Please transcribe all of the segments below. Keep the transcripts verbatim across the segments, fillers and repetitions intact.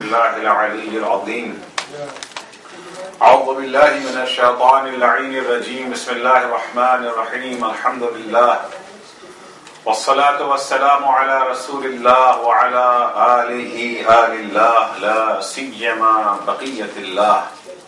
بالله العلي العظيم أعوذ بالله من الشيطان اللعين الرجيم بسم الله الرحمن الرحيم الحمد لله والصلاة والسلام على رسول الله وعلى آله آل الله لا سيما بقية الله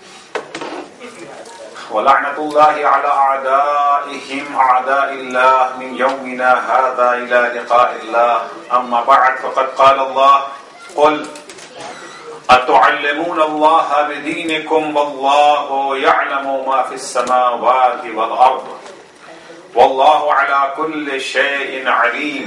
ولعنة الله على أعدائهم أعداء الله من يومنا هذا إلى لقاء الله أما بعد فقد قال الله قل أتعلمون الله بدينكم والله يعلم ما في السماوات والأرض والله على كل شيء عليم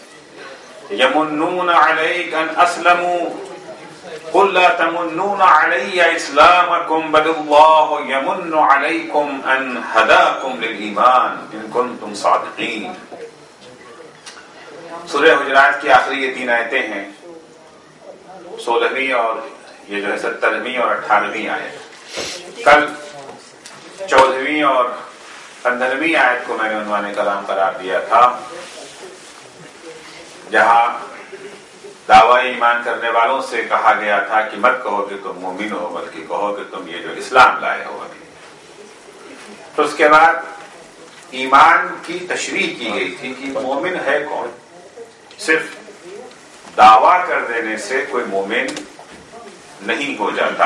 يمنون عليك أن أسلموا قل لا تمنون علي إسلامكم بل الله يمن عليكم أن هداكم للإيمان إن كنتم صادقين. سورہ حجرات کی آخری یہ تین آیتیں ہیں، سولہویں اور یہ جو ہے سترویں اور اٹھارہویں آیت. کل چودہویں اور پندرہویں آیت کو میں نے عنوان کلام قرار دیا تھا، جہاں دعوی ایمان کرنے والوں سے کہا گیا تھا کہ مت کہو کہ تم مومن ہو بلکہ کہو کہ تم یہ جو اسلام لائے ہو. ابھی تو اس کے بعد ایمان کی تشریح کی گئی تھی کہ مومن ہے کون. صرف دعویٰ کر دینے سے کوئی مومن نہیں ہو جاتا،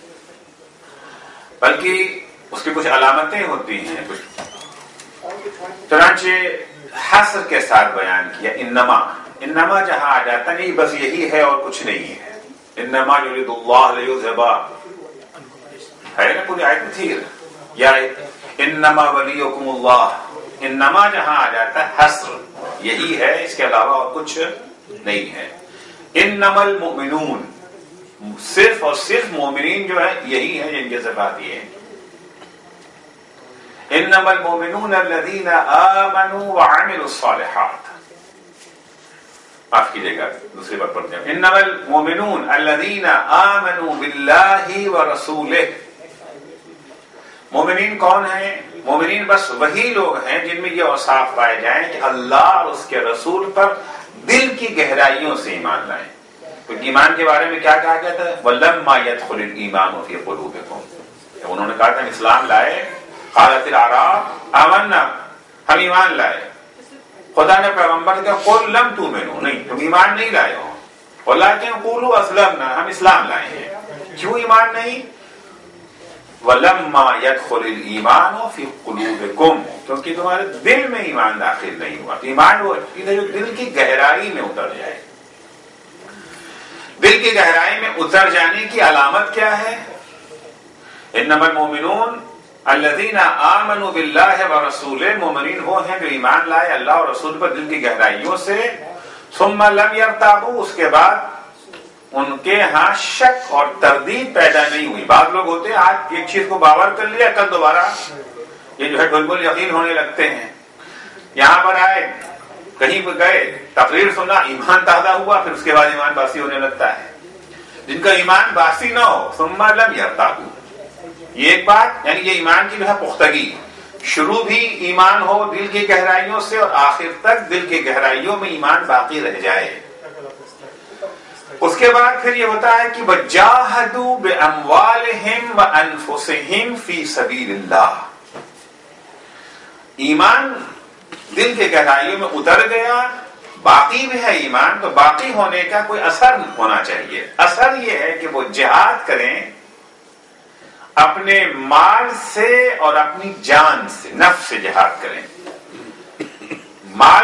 بلکہ اس کی کچھ علامتیں ہوتی ہیں. کچھ چنانچہ حصر کے ساتھ بیان کیا. انما انما جہاں آ جاتا نہیں بس یہی ہے اور کچھ نہیں ہے. انما یرید اللہ لیذھب ہے نا، پوری آیت تھی یا انما ولیکم اللہ. انما جہاں آ جاتا ہے حصر یہی ہے، اس کے علاوہ اور کچھ نہیں ہے. انما المؤمنون صرف اور صرف مومنین جو ہے یہی ہے جن کے صفات یہ ہیں. انما المؤمنون الذین آمنوا وعملوا الصالحات. معاف کیجیے گا دوسری بار پڑھتے ہیں. انما المؤمنون الذین آمنوا باللہ ورسولہ. مومنین کون ہیں؟ مومنین بس وہی لوگ ہیں جن میں یہ اوصاف پائے جائیں کہ اللہ اور اس کے رسول پر دل کی گہرائیوں سے ایمان لائیں. کیونکہ ایمان کے بارے میں کیا کہا گیا تھا؟ وَلَمَّا يَدْخُلِ الْإِيمَانُ فِي قُلُوبِكُمْ. انہوں نے کہا تھا اسلام لائے، قالت الاعراب آمنا، ہم ایمان لائے. خدا نے پیغمبر کہا قُلْ لَمْ تُؤْمِنُوا، نہیں تم ایمان نہیں لائے ہو، وَلَكِنْ قُولُوا أَسْلَمْنَا، ہم اسلام لائے ہیں. کیوں ایمان نہیں؟ وَلَمَّا يَدْخُلِ الْإِيمَانُ فِي قُلُوبِكُمْ، کیونکہ تمہارے دل میں ایمان داخل نہیں ہوا. ایمان وہ دل کی گہرائی میں اتر جائے. دل کی گہرائی میں اتر جانے کی علامت کیا ہے؟ انما المؤمنون الذین آمنوا باللہ ورسولہ. مومنین وہ ہیں جو ایمان لائے اللہ اور رسول پر دل کی گہرائیوں سے. ثم لم یرتابوا، اس کے بعد ان کے ہاں شک اور تردید پیدا نہیں ہوئی. بعض لوگ ہوتے ہیں آج ایک چیز کو باور کر لیا، کل دوبارہ یہ جو ہے بالکل یقین ہونے لگتے ہیں. یہاں پر آئے، کہیں پہ گئے، تقریر سنا، ایمان تازہ ہوا، پھر اس کے بعد ایمان باسی ہونے لگتا ہے. جن کا ایمان باسی نہ ہو ثم لم یرتابوا، یہ ایک بات، یعنی یہ ایمان کی جو ہے پختگی، شروع بھی ایمان ہو دل کی گہرائیوں سے اور آخر تک دل کی گہرائیوں میں ایمان باقی رہ جائے. اس کے بعد پھر یہ ہوتا ہے کہ وَجَاهَدُوا بِأَمْوَالِهِمْ وَأَنفُسِهِمْ فِي سَبِيلِ اللَّهِ. ایمان دل کے گہرائیوں میں اتر گیا، باقی بھی ہے ایمان، تو باقی ہونے کا کوئی اثر ہونا چاہیے. اثر یہ ہے کہ وہ جہاد کریں اپنے مال سے اور اپنی جان سے، نفس سے جہاد کریں. مال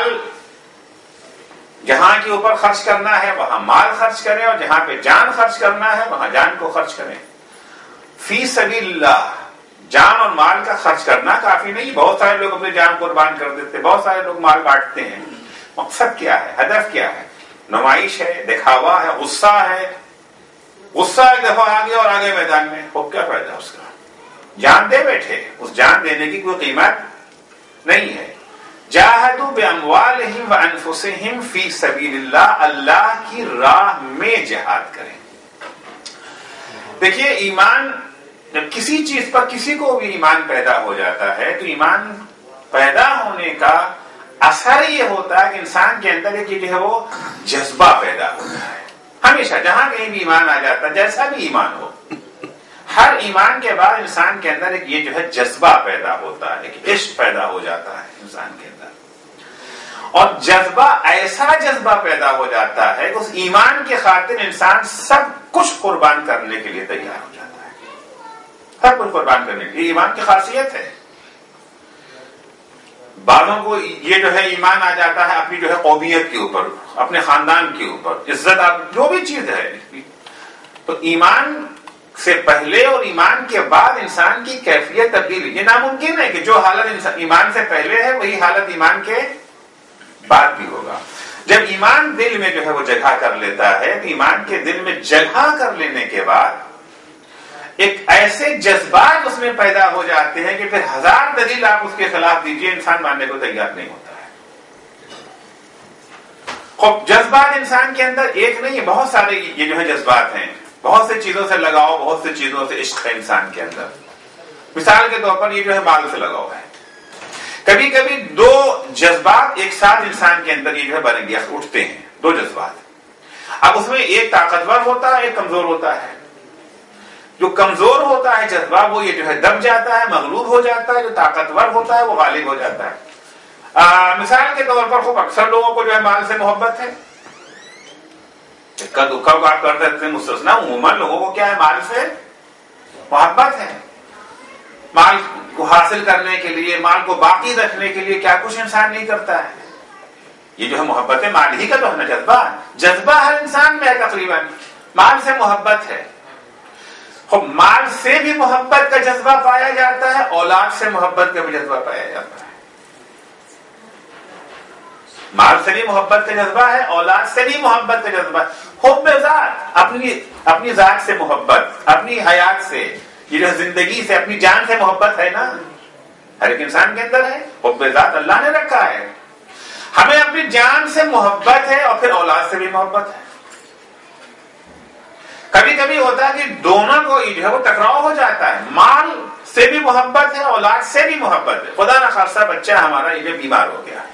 جہاں کے اوپر خرچ کرنا ہے وہاں مال خرچ کریں، اور جہاں پہ جان خرچ کرنا ہے وہاں جان کو خرچ کریں. فی سبیل اللہ، جان اور مال کا خرچ کرنا کافی نہیں. بہت سارے لوگ اپنی جان قربان کر دیتے، بہت سارے لوگ مال بانٹتے ہیں. مقصد کیا ہے؟ ہدف کیا ہے؟ نمائش ہے، دکھاوا ہے، غصہ ہے. غصہ ایک دفعہ آ گیا اور آگے میدان میں وہ کیا فائدہ اس کا؟ جان دے بیٹھے، اس جان دینے کی کوئی قیمت نہیں ہے. جاہدوا باموالہم وانفسہم فی سبیل اللہ، اللہ کی راہ میں جہاد کریں. دیکھیے ایمان جب کسی چیز پر کسی کو بھی ایمان پیدا ہو جاتا ہے تو ایمان پیدا ہونے کا اثر یہ ہوتا ہے کہ انسان کے اندر ایک جو ہے وہ جذبہ پیدا ہوتا ہے. ہمیشہ جہاں کہیں بھی ایمان آ جاتا ہے، جیسا بھی ایمان ہو، ہر ایمان کے بعد انسان کے اندر ایک یہ جو ہے جذبہ پیدا ہوتا ہے، ایک عشق پیدا ہو جاتا ہے انسان کے اندر، اور جذبہ ایسا جذبہ پیدا ہو جاتا ہے کہ اس ایمان کی خاطر انسان سب کچھ قربان کرنے کے لیے تیار ہو جاتا ہے، سب کچھ قربان کرنے کے لیے۔ ایمان کی خاصیت ہے۔ بعضوں کو یہ جو ہے ایمان آ جاتا ہے اپنی جو ہے قومیت کے اوپر، اپنے خاندان کے اوپر، عزت آپ جو بھی چیز ہے، تو ایمان سے پہلے اور ایمان کے بعد انسان کی کیفیت تبدیلی، یہ ناممکن ہے کہ جو حالت ایمان سے پہلے ہے وہی حالت ایمان کے بعد بھی ہوگا۔ جب ایمان دل میں جو ہے وہ جگہ کر لیتا ہے، تو ایمان کے دل میں جگہ کر لینے کے بعد ایک ایسے جذبات اس میں پیدا ہو جاتے ہیں کہ پھر ہزار دلیل آپ اس کے خلاف دیجئے، انسان ماننے کو تیار نہیں ہوتا ہے۔ خوب جذبات انسان کے اندر ایک نہیں، بہت سارے یہ جو ہے جذبات ہیں، بہت سے چیزوں سے لگاؤ، بہت سے چیزوں سے عشق ہے انسان کے اندر۔ مثال کے طور پر یہ جو ہے مال سے لگاؤ ہے، کبھی کبھی دو جذبات ایک ساتھ انسان کے اندر یہ جو ہے بن گیا اٹھتے ہیں، دو جذبات۔ اب اس میں ایک طاقتور ہوتا ہے، ایک کمزور ہوتا ہے۔ جو کمزور ہوتا ہے جذبہ وہ یہ جو ہے دب جاتا ہے، مغلوب ہو جاتا ہے، جو طاقتور ہوتا ہے وہ غالب ہو جاتا ہے۔ آ, مثال کے طور پر خوب اکثر لوگوں کو جو ہے مال سے محبت ہے، اکا دکھا کو آپ کر سکتے ہیں مستثنا، عموماً لوگوں کو کیا ہے مال سے محبت ہے۔ مال کو حاصل کرنے کے لیے، مال کو باقی رکھنے کے لیے کیا کچھ انسان نہیں کرتا ہے۔ یہ جو ہے محبت ہے مال ہی کا تو ہے نا جذبہ، جذبہ ہر انسان میں ہے تقریباً، مال سے محبت ہے۔ خب مال سے بھی محبت کا جذبہ پایا جاتا ہے، اولاد سے محبت کا بھی جذبہ پایا جاتا ہے۔ مال سے بھی محبت کا جذبہ ہے، اولاد سے بھی محبت کا جذبہ ہے۔ حب ذات، اپنی اپنی ذات سے محبت، اپنی حیات سے، یہ جو زندگی سے، اپنی جان سے محبت ہے نا، ہر ایک انسان کے اندر ہے۔ حب ذات اللہ نے رکھا ہے۔ ہمیں اپنی جان سے محبت ہے اور پھر اولاد سے بھی محبت ہے۔ کبھی کبھی ہوتا ہے کہ دونوں کو جو ہے وہ ٹکراؤ ہو جاتا ہے، مال سے بھی محبت ہے، اولاد سے بھی محبت ہے۔ خدا نہ خاصہ بچہ ہمارا یہ بیمار ہو گیا،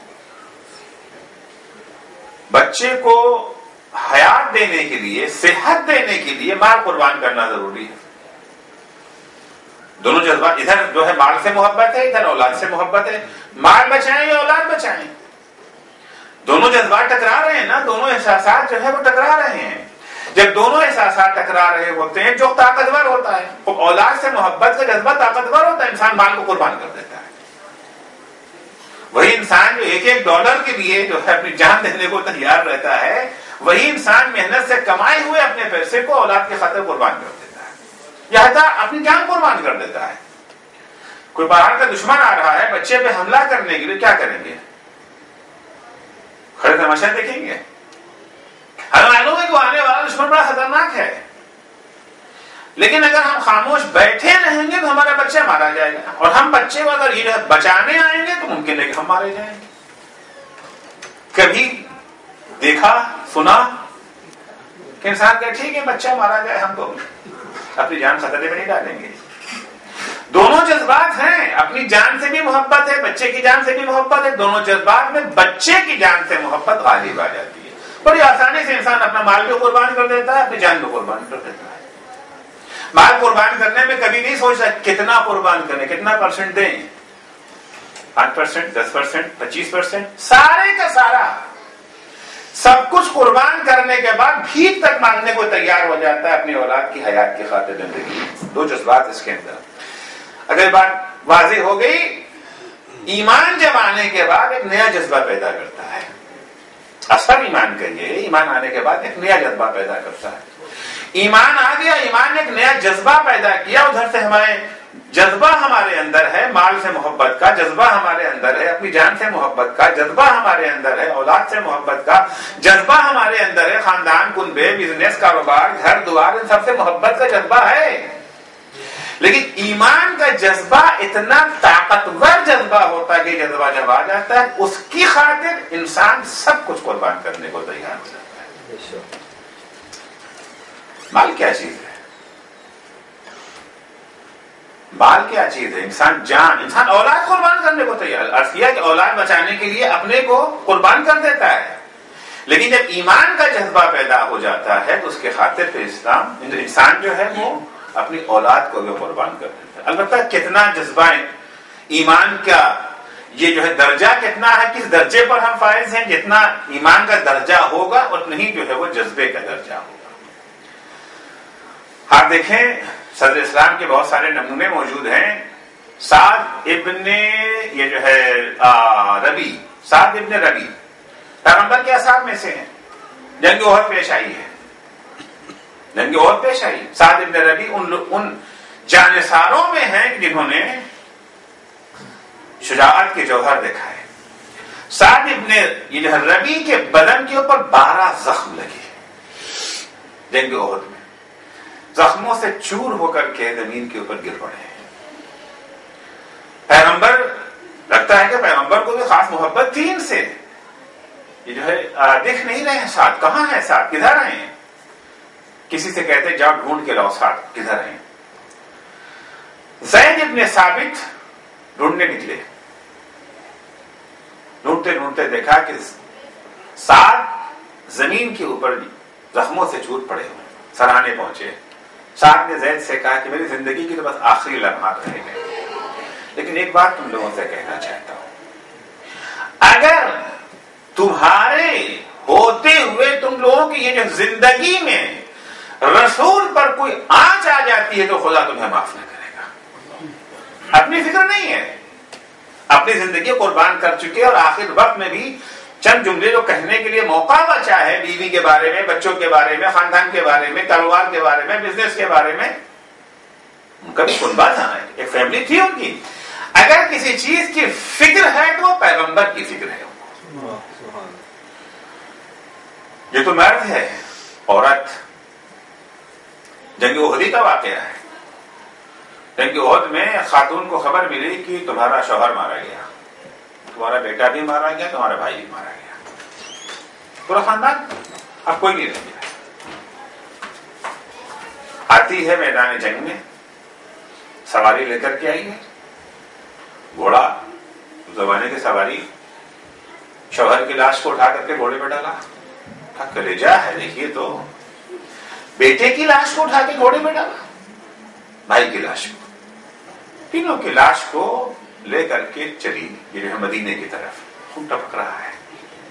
بچے کو حیات دینے کے لیے، صحت دینے کے لیے مال قربان کرنا ضروری ہے۔ دونوں جذبات، ادھر جو ہے مال سے محبت ہے، ادھر اولاد سے محبت ہے۔ مال بچائیں یا اولاد بچائیں، دونوں جذبات ٹکرا رہے ہیں نا، دونوں احساسات جو ہے وہ ٹکرا رہے ہیں۔ جب دونوں احساسات ٹکرا رہے ہوتے ہیں، جو طاقتور ہوتا ہے، اولاد سے محبت کا جذبہ طاقتور ہوتا ہے، انسان مال کو قربان کر دیتا ہے۔ وہی انسان جو ایک ایک ڈالر کے لیے جو ہے اپنی جان دینے کو تیار رہتا ہے، وہی انسان محنت سے کمائے ہوئے اپنے پیسے کو اولاد کے خاطر قربان کر دیتا ہے، یا حتی اپنی جان قربان کر دیتا ہے۔ کوئی باہر کا دشمن آ رہا ہے بچے پہ حملہ کرنے کے لیے، کیا کریں گے؟ کھڑے تماشا دیکھیں گے؟ ہمیں معلوم ہے کہ وہ آنے والا دشمن بڑا خطرناک ہے، لیکن اگر ہم خاموش بیٹھے رہیں گے تو ہمارا بچہ مارا جائے گا، اور ہم بچے کو اگر یہ بچانے آئیں گے تو ممکن ہے کہ ہم مارے جائیں گے۔ کبھی دیکھا سنا کہ انسان کہ ٹھیک ہے بچہ مارا جائے، ہم تو اپنی جان خطرے میں نہیں ڈالیں گے۔ دونوں جذبات ہیں، اپنی جان سے بھی محبت ہے، بچے کی جان سے بھی محبت ہے۔ دونوں جذبات میں بچے کی جان سے محبت غالب آ جاتی ہے۔ بڑی آسانی سے انسان اپنا مال بھی قربان کر دیتا ہے، اپنی جان بھی قربان کر دیتا ہے۔ مال قربان کرنے میں کبھی نہیں سوچتا کتنا قربان کریں، کتنا پرسنٹ دیں، پانچ پرسنٹ، دس پرسنٹ، پچیس پرسنٹ، سارے کا سارا سب کچھ قربان کرنے کے بعد بھیک تک مانگنے کو تیار ہو جاتا ہے اپنی اولاد کی حیات کی خاطر زندگی۔ دو جذبات اس کے اندر۔ اگر بات واضح ہو گئی، ایمان جب آنے کے بعد ایک نیا جذبہ پیدا کرتا ہے، اصل ایمان کہیے، ایمان آنے کے بعد ایک نیا جذبہ پیدا کرتا ہے۔ ایمان آ گیا، ایمان نے ایک نیا جذبہ پیدا کیا، ادھر سے ہمارے جذبہ ہمارے اندر ہے، مال سے محبت کا جذبہ ہمارے اندر ہے، اپنی جان سے محبت کا جذبہ ہمارے اندر ہے، اولاد سے محبت کا جذبہ ہمارے اندر ہے، خاندان، کنبے، بزنس، کاروبار، گھر دوار، ان سب سے محبت کا جذبہ ہے۔ لیکن ایمان کا جذبہ اتنا طاقتور جذبہ ہوتا ہے کہ جذبہ جب آ جاتا ہے، اس کی خاطر انسان سب کچھ قربان کرنے کو تیار ہو جاتا ہے۔ مال کیا چیز ہے؟ مال کیا چیز ہے؟ انسان جان، انسان اولاد قربان کرنے کو تیار، عرض کیا کہ اولاد بچانے کے لیے اپنے کو قربان کر دیتا ہے، لیکن جب ایمان کا جذبہ پیدا ہو جاتا ہے تو اس کے خاطر پھر اسلام انسان جو ہے وہ اپنی اولاد کو بھی قربان کر دیتا ہے. البتہ کتنا جذبہ ایمان کا یہ جو ہے درجہ کتنا ہے, کس درجے پر ہم فائز ہیں, جتنا ایمان کا درجہ ہوگا اتنا ہی جو ہے وہ جذبے کا درجہ ہوگا. آپ دیکھیں صدر اسلام کے بہت سارے نمونے موجود ہیں. سعد ابن یہ جو ہے ربی سعد ابن ربی پیغمبر کے اصحاب میں سے ہیں. جنگ احد پیش آئی ہے, جنگ احد پیش آئی. سعد ابن ربی ان ان جانثاروں میں ہیں جنہوں نے شجاعت کے جوہر دکھائے. سعد ابن یہ جو ہے ربی کے بدن کے اوپر بارہ زخم لگے جنگ احد میں. زخموں سے چور ہو کر کے زمین کے اوپر گر پڑے. پیغمبر لگتا ہے کہ پیغمبر کو بھی خاص محبت تھی ان سے. یہ جو ہے دیکھ نہیں رہے ہیں ساتھ, کہاں ہے ساتھ, کدھر ہیں. کسی سے کہتے جاؤ ڈھونڈ کے لاؤ ساتھ کدھر ہیں. زید ابن ثابت ڈھونڈنے نکلے. ڈھونڈتے ڈھونڈتے دیکھا کہ ساتھ زمین کے اوپر زخموں سے چور پڑے ہوئے. سراہنے پہنچے. ساتھ نے زید سے کہا کہ میری زندگی کی تو بس آخری لمحات رہ گئے, لیکن ایک بات تم لوگوں سے کہنا چاہتا ہوں, اگر تمہارے ہوتے ہوئے تم لوگوں کی یہ جو زندگی میں رسول پر کوئی آنچ آ جاتی ہے تو خدا تمہیں معاف نہ کرے گا. اپنی فکر نہیں ہے, اپنی زندگی قربان کر چکے اور آخر وقت میں بھی چند جملے جو کہنے کے لیے موقع بچا ہے بیوی کے بارے میں, بچوں کے بارے میں, خاندان کے بارے میں, کاروبار کے بارے میں, بزنس کے بارے میں, ان کا بھی کنبہ تھا, ایک فیملی تھی ان کی. اگر کسی چیز کی فکر ہے تو وہ پیغمبر کی فکر ہے. یہ تو مرد ہے, عورت. جنگ احد کا واقعہ ہے. جنگ احد میں خاتون کو خبر ملی کہ تمہارا شوہر مارا گیا, تمہارا بیٹا بھی مارا گیا, تمہارا بھائی بھی مارا گیا, پورا خاندان, اب کوئی نہیں رہ گیا. آتی ہے میدان جنگ میں, سواری لے کر کے آئی ہے. گھوڑا زمانے کی سواری, شوہر کی لاش کو اٹھا کر کے گھوڑے پہ ڈالا. کلیجا ہے دیکھیے تو, بیٹے کی لاش کو اٹھا کے گھوڑے پہ ڈالا, بھائی کی لاش کو, تینوں کی لاش کو لے کر کے چلی یہ جو ہے مدینے کی طرف. خون ٹپک رہا ہے.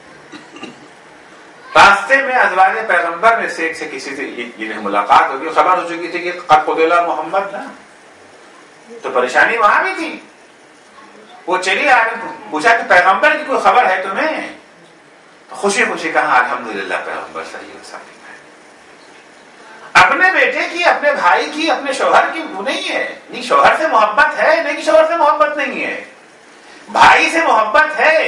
راستے میں ازواج پیغمبر میں سے ایک سے کسی سے یہ ملاقات ہوگی, خبر ہو چکی تھی کہ قد قتل محمد نا, تو پریشانی وہاں بھی تھی. وہ چلی آ رہی, پوچھا کہ پیغمبر کی کوئی خبر ہے تمہیں؟ تو خوشی خوشی کہا الحمدللہ پیغمبر صحیح و سالم ہے. اپنے بیٹے کی, اپنے بھائی کی, اپنے شوہر کی وہ نہیں ہے. نہیں شوہر سے محبت ہے, نہیں شوہر سے محبت نہیں ہے, بھائی سے محبت ہے,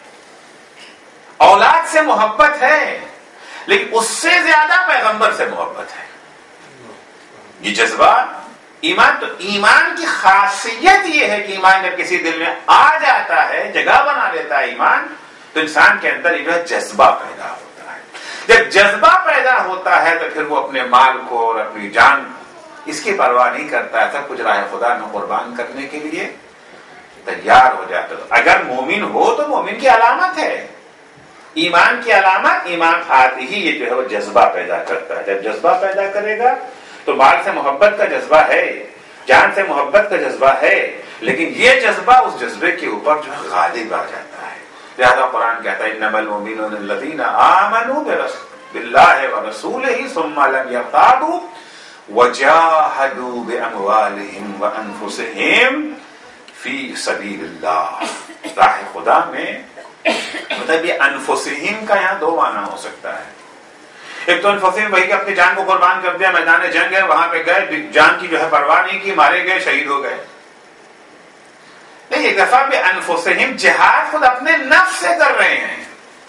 اولاد سے محبت ہے, لیکن اس سے زیادہ پیغمبر سے محبت ہے. یہ جذبہ ایمان, تو ایمان کی خاصیت یہ ہے کہ ایمان جب کسی دل میں آ جاتا ہے, جگہ بنا لیتا ہے ایمان, تو انسان کے اندر یہ جو ہے جذبہ پیدا ہوتا ہے. جب جذبہ پیدا ہوتا ہے تو پھر وہ اپنے مال کو اور اپنی جان اس کی پرواہ نہیں کرتا ہے, سب کچھ راہ خدا میں قربان کرنے کے لیے تیار ہو جاتا ہے. اگر مومن ہو تو مومن کی علامت ہے, ایمان کی علامت, ایمان آتے ہی یہ جو ہے وہ جذبہ پیدا کرتا ہے. جب جذبہ پیدا کرے گا تو مال سے محبت کا جذبہ ہے, جان سے محبت کا جذبہ ہے, لیکن یہ جذبہ اس جذبے کے اوپر جو ہے غالب آ جاتا ہے. لہذا قرآن کہتا ہے انما المؤمنون الذین آمنوا باللہ ورسولہ ثم لم یرتابوا وجاہدوا باموالہم وانفسہم فی سبیل اللہ. راہ خدا میں مطلب یہ انفسہم کا یہاں دو معنی ہو سکتا ہے. ایک تو انفسہم وہی کہ اپنی جان کو قربان کر دیا, میدان جنگ ہے, وہاں پہ گئے, جان کی جو ہے پرواہ نہیں کی, مارے گئے, شہید ہو گئے. نہیں, ایک دفعہ بھی انفسہم جہاد خود اپنے نفس سے کر رہے ہیں.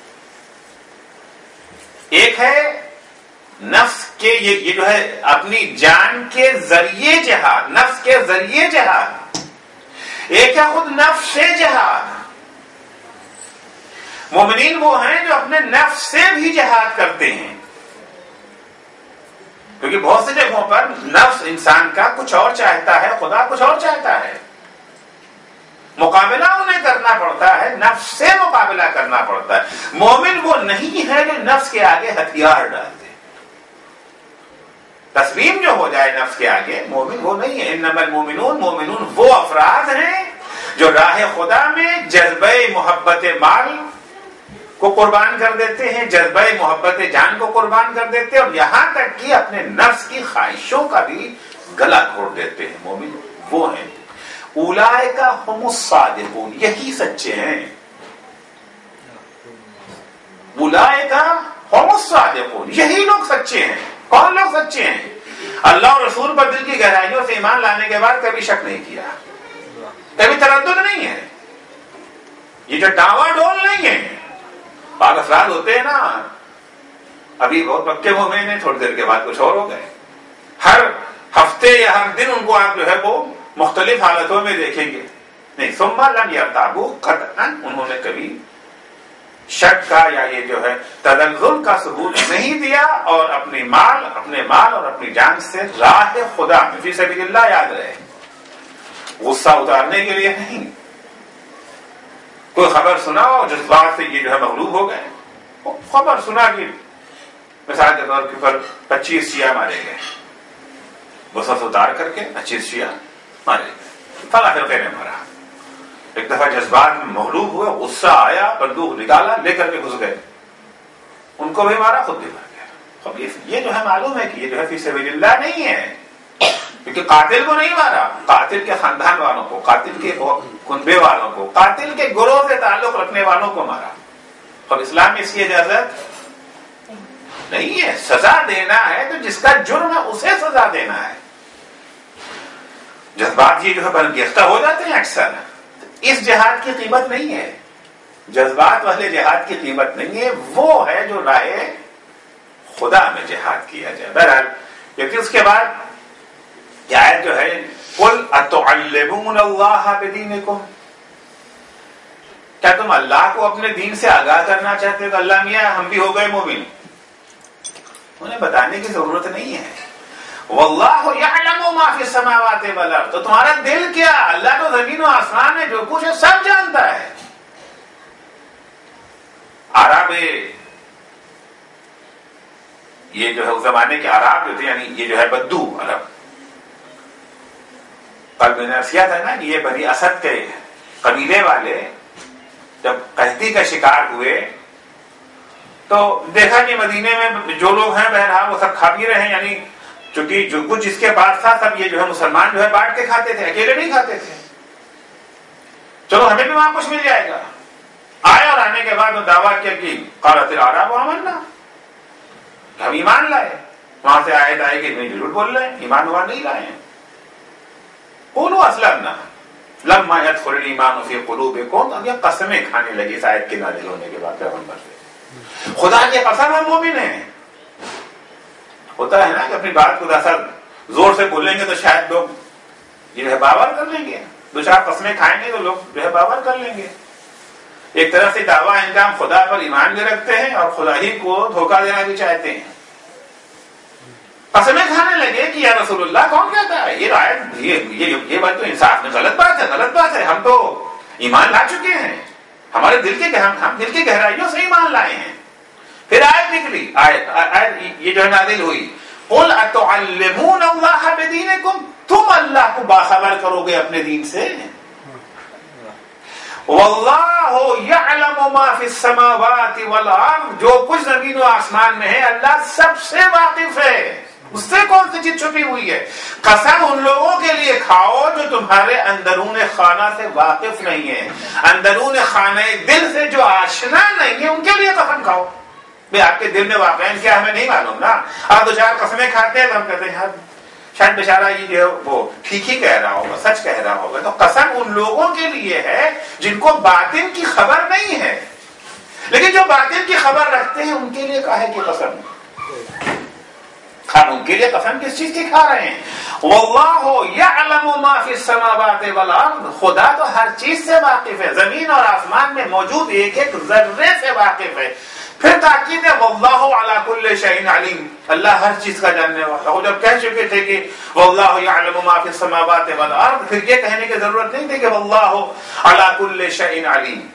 ایک ہے نفس کے یہ جو ہے اپنی جان کے ذریعے جہاد, نفس کے ذریعے جہاد. ایک ہے خود نفس سے جہاد. مومنین وہ ہیں جو اپنے نفس سے بھی جہاد کرتے ہیں, کیونکہ بہت سی جگہوں پر نفس انسان کا کچھ اور چاہتا ہے, خدا کچھ اور چاہتا ہے. مقابلہ انہیں کرنا پڑتا ہے، نفس سے مقابلہ کرنا پڑتا ہے۔ مومن وہ نہیں ہے جو نفس کے آگے ہتھیار ڈال دے، تسلیم جو ہو جائے نفس کے آگے، مومن وہ نہیں ہے۔ انما المومنون، مومنون وہ افراد ہیں جو راہ خدا میں جذبہ محبت مال کو قربان کر دیتے ہیں، جذبہ محبت جان کو قربان کر دیتے ہیں، اور یہاں تک کہ اپنے نفس کی خواہشوں کا بھی گلا گھوٹ دیتے ہیں۔ مومن وہ ہیں اولئک هم الصادقون، یہی سچے ہیں۔ اولئک هم الصادقون، یہی لوگ سچے ہیں۔ کون لوگ سچے ہیں؟ اللہ اور رسول پر دل کی گہرائیوں سے ایمان لانے کے بعد کبھی شک نہیں کیا، کبھی تردد نہیں ہے، یہ جو ڈاوا ڈول نہیں ہے۔ بعض افراد ہوتے ہیں نا، ابھی بہت پکے مومن ہیں، تھوڑی دیر کے بعد کچھ اور ہو گئے۔ ہر ہفتے یا ہر دن ان کو آپ جو ہے وہ مختلف حالتوں میں دیکھیں گے۔ نہیں، ثم لم یرتابوا، قطعاً انہوں نے کبھی شک کا یا یہ جو ہے تزلزل کا ثبوت نہیں دیا، اور اپنی مال اپنے مال اور اپنی جان سے راہ خدا میں فی سبیل اللہ، یاد رہے، غصہ اتارنے کے لیے نہیں۔ کوئی خبر سنا اور جذبات سے یہ جو ہے مغلوب ہو گئے، خبر سنا کہ مثال کے طور پر پچیس شیعہ مارے گئے، غصہ اتار کر کے پچیس شیعہ مارے گئے، فلاں فرقے نے مارا۔ ایک دفعہ جذبات میں مغلوب ہوئے، غصہ آیا، بندوق نکالا، لے کر کے گھس گئے، ان کو بھی مارا، خود بھی مر گیا۔ اب یہ جو ہے معلوم ہے کہ یہ جو ہے فی سبیل اللہ نہیں ہے، کیونکہ قاتل کو نہیں مارا، قاتل کے خاندان والوں کو، قاتل کے کنبے والوں کو، قاتل کے گروہ سے تعلق رکھنے والوں کو مارا۔ اور اسلام میں اس کی اجازت نہیں ہے، سزا دینا ہے تو جس کا جرم ہے اسے سزا دینا ہے۔ جذبات یہ جو ہے برگیختہ ہو جاتے ہیں اکثر، اس جہاد کی قیمت نہیں ہے، جذبات والے جہاد کی قیمت نہیں ہے، وہ ہے جو راہ خدا میں جہاد کیا جائے۔ بہرحال لیکن اس کے بعد یہ آیت جو ہے قل اتعلمون اللہ بدینکم، کیا تم اللہ کو اپنے دین سے آگاہ کرنا چاہتے ہو کہ اللہ میاں ہم بھی ہو گئے مومن؟ انہیں بتانے کی ضرورت نہیں ہے۔ واللہ یعلم ما فی السماوات والارض، تو تمہارا دل کیا، اللہ تو زمین و آسمان میں جو کچھ ہے سب جانتا ہے۔ عرب یہ جو ہے اس زمانے کے عرب جو تھے، یعنی یہ جو ہے بدو عرب، کل میں نے عرض کیا تھا نا کہ یہ بنی اسد کے قبیلے والے جب قحطی کا شکار ہوئے تو دیکھا کہ مدینے میں جو لوگ ہیں بہرحال وہ سب کھا پی رہے ہیں، یعنی چونکہ جو کچھ جس کے پاس تھا سب یہ جو ہے مسلمان جو ہے بانٹ کے کھاتے تھے، اکیلے نہیں کھاتے تھے، چلو ہمیں بھی وہاں کچھ مل جائے گا۔ آئے اور آنے کے بعد وہ دعویٰ کیا کہ قالت الاعراب آمنا، ہم ایمان لائے۔ وہاں سے آیت آئے کہ نہیں جھوٹ بول رہے ہیں، ایمان وہاں نہیں لائے ہیں۔ قولوا اسلمنا لما يدخل الايمان في قلوبكم، اب یہ قسمیں کھانے لگی اس آیت کے نازل ہونے کے بعد پیغمبر سے، خدا کی قسم ہم مومن ہیں۔ ہوتا ہے نا کہ اپنی بات کو ایسا زور سے بولیں گے تو شاید لوگ یہ ہے باور کر لیں گے، دو چار قسمیں کھائیں گے تو لوگ جو ہے باور کر لیں گے۔ ایک طرف سے دعویٰ انجام خدا پر ایمان بھی رکھتے ہیں اور خدا ہی کو دھوکہ دینا بھی چاہتے ہیں۔ قسمیں کھانے لگے کہ یا رسول اللہ کون کہتا ہے یہ آیت، یہ یہ بات تو انصاف میں غلط بات ہے، غلط بات ہے، ہم تو ایمان لا چکے ہیں، ہمارے دل کے ہم دل کی گہرائیوں سے ایمان لائے ہیں۔ پھر آیت نکلی، آیت آیت یہ جو ہے نازل ہوئی، قل اتعلمون اللہ بدینکم، تم اللہ کو باخبر کرو گے اپنے دین سے۔ واللہ یعلم ما فی السماوات والارض، جو کچھ زمین و آسمان میں ہے اللہ سب سے واقف ہے، اس سے کون سی چیز چھپی ہوئی ہے۔ قسم ان لوگوں کے لیے کھاؤ جو تمہارے اندرون خانہ سے واقف نہیں ہے، اندرون خانہ دل سے جو آشنا نہیں ہے، ان کے لیے قسم کھاؤ۔ بھئی آپ کے دل میں واقع ہے کیا ہمیں نہیں معلوم نا، آپ دو چار قسمیں کھاتے ہیں تو ہم کہتے ہیں شاید بیچارہ یہ جو وہ ٹھیک ہی کہہ رہا ہوگا، سچ کہہ رہا ہوگا۔ تو قسم ان لوگوں کے لیے ہے جن کو باطن کی خبر نہیں ہے، لیکن جو باطن کی خبر رکھتے ہیں ان کے لیے کہا ہے کہ قسم، ہم ان کے لیے قسم کس چیز کی کھا رہے ہیں۔ واللہ یعلم ما فی السماوات والارض، خدا تو ہر چیز سے واقف ہے، زمین اور آسمان میں موجود ایک ایک ذرے سے واقف ہے۔ پھر تاکید ہے واللہ علی کل شیء علیم، اللہ ہر چیز کا جاننے والا ہو. جب کہہ چکے تھے کہ واللہ یعلم ما فی السماوات والارض، پھر یہ کہنے کی ضرورت نہیں تھی کہ واللہ علی کل شیء علیم.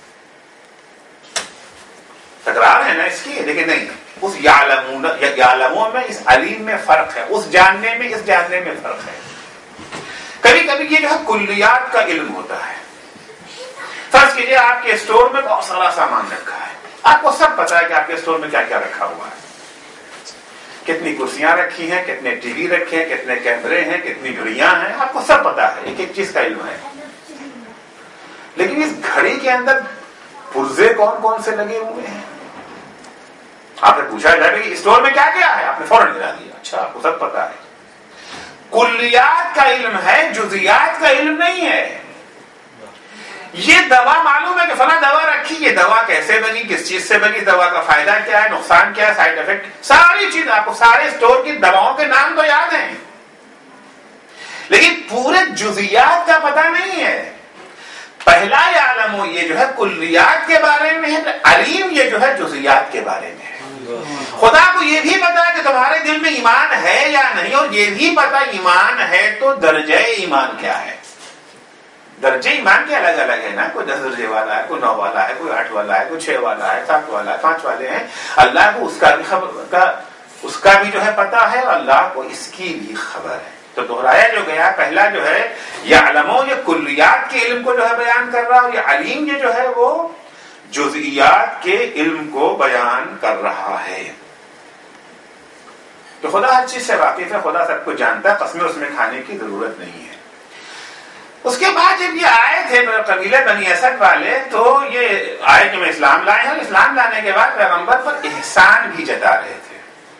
تکرار ہے نا اس کی، لیکن نہیں، اس یعلمون یعلمون میں اس علیم میں فرق ہے، اس جاننے میں اس جاننے میں فرق ہے. کبھی کبھی یہ جو ہے کلیات کا علم ہوتا ہے. فرض کیجیے آپ کے اسٹور میں بہت سارا سامان رکھا ہے، آپ کو سب پتا ہے کہ آپ کے اسٹور میں کیا کیا رکھا ہوا ہے، کتنی کرسیاں رکھی ہیں، کتنے ٹی وی رکھے ہیں، کتنے کیمرے ہیں، کتنی گھڑیاں ہیں، آپ کو سب پتا ہے، ایک ایک چیز کا علم ہے. لیکن اس گھڑی کے اندر پرزے کون کون سے لگے ہوئے ہیں، آپ نے پوچھا جائے کہ اسٹور میں کیا کیا ہے، آپ نے فوراً گرا دیا، اچھا آپ کو سب پتا ہے. کلیات کا علم ہے، جزیات کا علم نہیں ہے. یہ دوا معلوم ہے کہ فلاں دوا رکھی، یہ دوا کیسے بنی، کس چیز سے بنی، دوا کا فائدہ کیا ہے، نقصان کیا ہے، سائیڈ افیکٹ، ساری چیز آپ کو، سارے اسٹور کی دواؤں کے نام تو یاد ہیں، لیکن پورے جزیات کا پتہ نہیں ہے. پہلا عالم یہ جو ہے کلیات کے بارے میں ہے، علیم یہ جو ہے جزیات کے بارے میں ہے. خدا کو یہ بھی پتا ہے کہ تمہارے دل میں ایمان ہے یا نہیں، اور یہ بھی پتا ایمان ہے تو درجہ ایمان کیا ہے. درجے ایمان کے الگ الگ ہے نا، کوئی دس درجے والا ہے، کوئی نو والا ہے، کوئی آٹھ والا ہے، کوئی چھ والا ہے، سات والا ہے، پانچ والے ہیں. اللہ کو اس کا بھی خبر کا اس کا بھی جو ہے پتا ہے، اور اللہ کو اس کی بھی خبر ہے. تو دہرایا جو گیا پہلا جو ہے یعلمو، یہ کلیات کے علم کو جو ہے بیان کر رہا، اور یہ علیم یہ جو ہے وہ جزئیات کے علم کو بیان کر رہا ہے. تو خدا ہر چیز سے واقف ہے، خدا سب کو جانتا ہے، قسمیں اس میں کھانے کی ضرورت نہیں ہے. اس کے بعد جب یہ آئے تھے قبیلہ بنی اسد والے، تو یہ آئے کہ میں اسلام لائے ہیں، اور اسلام لانے کے بعد پیغمبر پر احسان بھی جتا رہے تھے.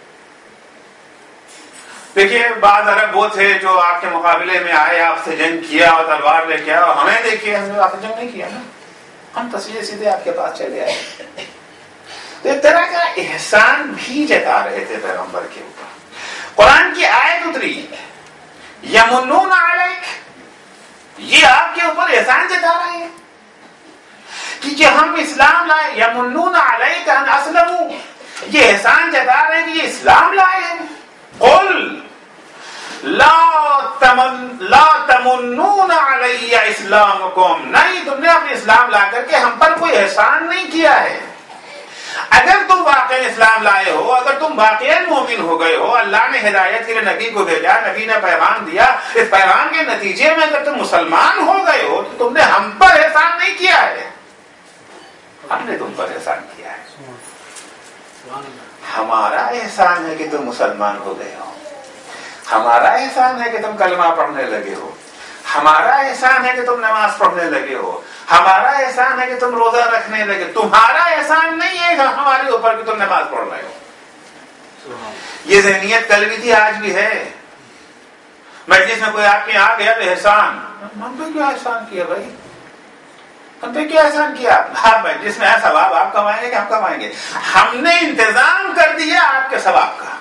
دیکھیے بعض عرب وہ تھے جو آپ کے مقابلے میں آئے، آپ سے جنگ کیا اور تلوار لے کے آیا، اور ہمیں دیکھیے ہم نے آپ سے جنگ نہیں کیا نا، ہم تو سیدھے سیدھے آپ کے پاس چلے آئے. تو ایک طرح کا احسان بھی جتا رہے تھے پیغمبر کے اوپر. قرآن کی آیت اتری یمنون علیک، یہ آپ کے اوپر احسان جتا رہے ہیں کہ ہم اسلام لائے. یمنون علیک ان اسلموا، یہ احسان جتا رہے ہیں کہ یہ اسلام لائے ہیں. قل لا تمن لا تمنون علی اسلامکم، نہیں تم نے اپنے اسلام لا کر کے ہم پر کوئی احسان نہیں کیا ہے. اگر تم واقعی اسلام لائے ہو، اگر تم واقعی مومن ہو گئے ہو، اللہ نے ہدایت کے لیے نبی کو بھیجا، نبی نے پیغام دیا، اس پیغام کے نتیجے میں اگر تم مسلمان ہو گئے ہو تو تم نے ہم پر احسان نہیں کیا ہے، ہم نے تم پر احسان کیا ہے. ہمارا احسان ہے کہ تم مسلمان ہو گئے ہو، ہمارا احسان ہے کہ تم کلمہ پڑھنے لگے ہو، ہمارا احسان ہے کہ تم نماز پڑھنے لگے ہو، ہمارا احسان ہے کہ تم روزہ رکھنے لگے. تمہارا احسان نہیں ہے ہمارے اوپر کہ تم نماز پڑھ رہے ہو. یہ ذہنیت کل بھی تھی، آج بھی ہے. مجلس میں کوئی آپ کے آ گیا تو احسان، ہم پہ کیا احسان کیا بھائی، ہم پہ کیا احسان کیا. ہاں مجلس میں ہے ثواب آپ کمائیں گے کہ ہم کمائیں گے، ہم نے انتظام کر دیا آپ کے ثواب کا.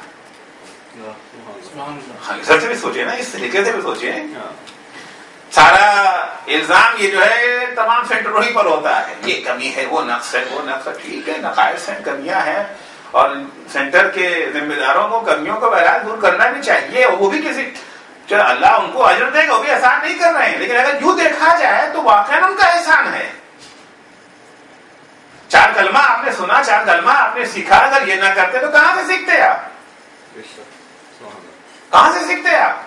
سب سے بھی سوچے نا، اس طریقے سے بھی سوچے. سارا الزام یہ جو ہے تمام سینٹروں ہی پر ہوتا ہے، یہ کمی ہے، وہ نقص ہے، وہ نقص ہے. ٹھیک ہے، نقائص ہیں، کمیاں ہیں، اور سینٹر کے ذمہ داروں کو کمیوں کو بہرحال دور کرنا بھی چاہیے. وہ بھی کسی چلو اللہ ان کو اجر دے گا، وہ بھی احسان نہیں کر رہے ہیں، لیکن اگر یوں دیکھا جائے تو واقعاً ان کا احسان ہے. چار کلمہ آپ نے سنا، چار کلمہ آپ نے سیکھا، اگر یہ نہ کرتے تو کہاں سے سیکھتے آپ، کہاں سے سیکھتے آپ.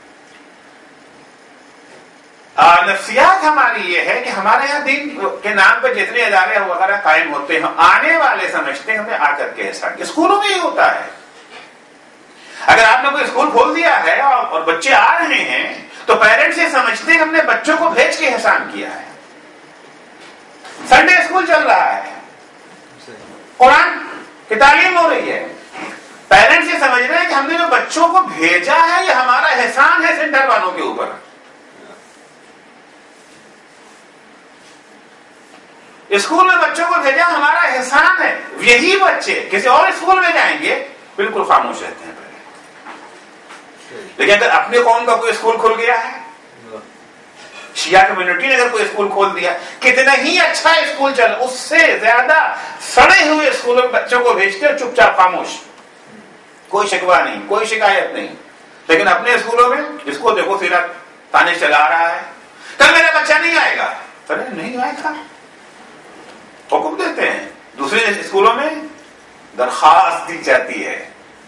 نفسیات ہماری یہ ہے کہ ہمارے یہاں دین کے نام پہ جتنے ادارے وغیرہ قائم ہوتے ہیں، آنے والے سمجھتے ہیں ہمیں آ کر کے احسان. اسکولوں میں ہی ہوتا ہے. اگر آپ نے کوئی اسکول کھول دیا ہے اور بچے آ رہے ہیں تو پیرنٹس یہ سمجھتے ہیں کہ ہم نے بچوں کو بھیج کے احسان کیا ہے. سنڈے اسکول چل رہا ہے، قرآن کی تعلیم ہو رہی ہے، پیرنٹس یہ سمجھ رہے ہیں کہ ہم نے جو بچوں کو بھیجا ہے یہ ہمارا احسان ہے سینٹر والوں کے اوپر. اسکول میں بچوں کو بھیجا ہمارا احسان ہے. یہی بچے کسی اور اسکول میں جائیں گے بالکل خاموش رہتے ہیں پہلے، لیکن اگر اپنے قوم کا کوئی اسکول کھل گیا ہے، شیعہ کمیونٹی نے اگر کوئی اسکول کھول دیا، کتنا ہی اچھا اسکول چل، اس سے زیادہ سڑے ہوئے اسکولوں میں بچوں کو بھیجتے اور چپ چاپ خاموش، کوئی شکوہ نہیں، کوئی شکایت نہیں. لیکن اپنے اسکولوں میں جس کو دیکھو سیرت تانے چلا رہا ہے، کل میرا بچہ نہیں آئے گا، ارے نہیں آئے گا، حکم دیتے ہیں. دوسرے اسکولوں میں درخواست دی جاتی ہے.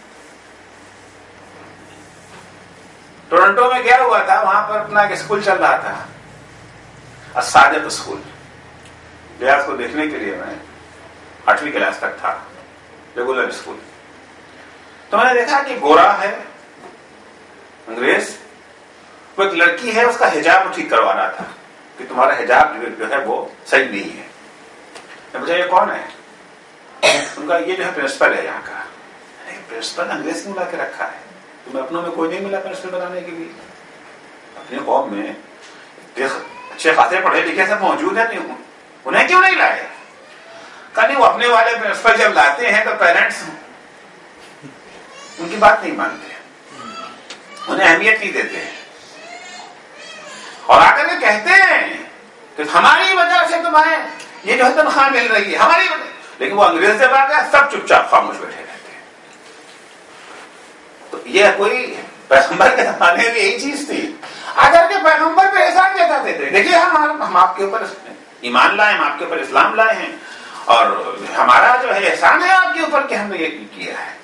ٹورنٹو میں کیا ہوا تھا، وہاں پر اپنا ایک اسکول چل رہا تھا، الصادق اسکول. ریاض کو دیکھنے کے لیے میں آٹھویں کلاس تک تھا، ریگولر اسکول. تو میں نے دیکھا کہ گورا ہے انگریز، وہ ایک لڑکی ہے، اس کا حجاب ٹھیک کروا رہا تھا کہ تمہارا حجاب جو ہے وہ صحیح نہیں ہے. میں پوچھا یہ کون ہے؟ ان کا یہ جو ہے پرنسپل ہے یہاں کا. پرنسپل انگریز نے بلا کے رکھا ہے، تمہیں اپنوں میں کوئی نہیں ملا پرنسپل بنانے کے لیے؟ اپنی قوم میں اچھے خاصے پڑھے لکھے سب موجود ہیں، نہیں انہیں کیوں نہیں لائے؟ کہ نہیں وہ اپنے والے پرنسپل جب لاتے ہیں تو پیرنٹس ان کی بات نہیں مانتے، انہیں اہمیت نہیں دیتے ہیں، اور آ کر کے کہتے ہیں کہ ہماری وجہ سے تمہیں یہ جو ہے تنخواہ مل رہی ہے، ہماری وجہ. لیکن وہ انگریز جب آ گیا سب چپ چاپ خاموش بیٹھے رہتے ہیں. تو یہ کوئی پیغمبر کے زمانے میں یہی چیز تھی. اگر کہ پیغمبر پہ احسان جتاتے تھے، دیکھیے ہم ہم آپ کے اوپر ایمان لائے، ہم آپ کے اوپر اسلام لائے ہیں، اور ہمارا جو ہے احسان ہے آپ کے اوپر کہ ہم نے یہ کیا ہے.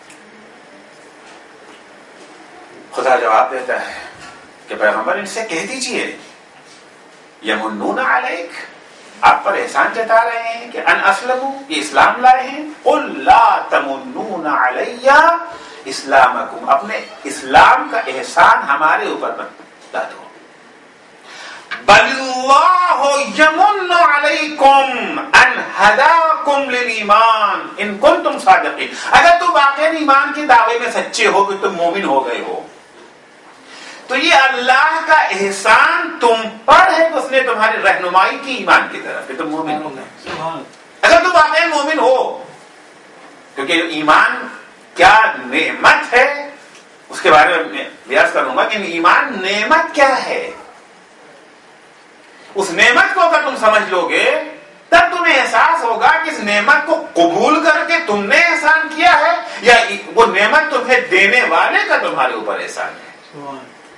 خدا جواب دیتا ہے کہ پیغمبر ان سے کہہ دیجئے یمنون علیک، آپ پر احسان جتا رہے ہیں کہ ان اسلموا، یہ اسلام لائے ہیں. قل لا تمنون علی اسلامکم، اپنے اسلام کا احسان ہمارے اوپر بتا دو. بل اللہ یمن علیکم ان ہداکم للایمان ان کنتم صادقین، اگر تم واقعی ایمان کے دعوے میں سچے ہو کہ تم مومن ہو گئے ہو تو یہ اللہ کا احسان تم پر ہے کہ اس نے تمہاری رہنمائی کی ایمان کی طرف کہ تم مومن ہو گئے. اگر تم واقعی مومن ہو، کیونکہ ایمان کیا نعمت ہے اس کے بارے میں بیان کروں گا کہ ایمان نعمت کیا ہے. اس نعمت کو اگر تم سمجھ لو گے تب تمہیں احساس ہوگا کہ اس نعمت کو قبول کر کے تم نے احسان کیا ہے یا وہ نعمت تمہیں دینے والے کا تمہارے اوپر احسان ہے.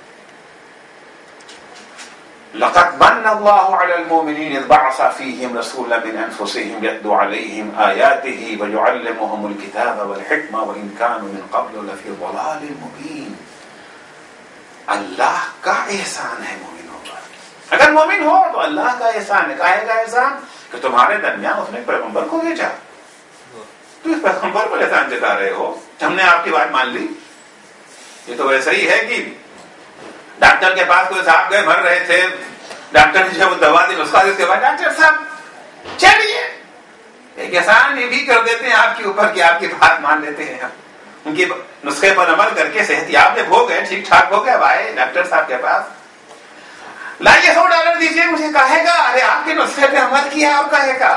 لقد من الله على المؤمنين إذ بعث فيهم رسولا من أنفسهم يتلو عليهم آياته ويعلمهم الكتاب والحكمة وإن كانوا من قبل لفي ضلال مبين. اللہ کا احسان ہے مومنوں پر. اگر مومن ہو تو اللہ کا احسان ہے. کہے گا احسان کہ تمہارے درمیان اس نے پیغمبر کو بھیجا، تو اس پیغمبر پر احسان جتا رہے ہو. ہم نے آپ کی بات مان لی. یہ تو ویسا ہی ہے کہ ڈاکٹر کے پاس کوئی صاحب گئے، مر رہے تھے، ڈاکٹر نے جب دوا دی نسخہ دی، اس کے بعد ڈاکٹر صاحب چلیے ایک احسان یہ بھی کر دیتے ہیں آپ کے اوپر کہ آپ کی بات مان لیتے ہیں، ان کی نسخے پر عمل کر کے صحت یاب جب ہو گئے، ٹھیک ٹھاک ہو گئے، آئے ڈاکٹر صاحب کے پاس، لائیے سو ڈالر دیجیے. مجھے کہے گا ارے آپ کے نسخے پہ عمل کیا، آپ کہے گا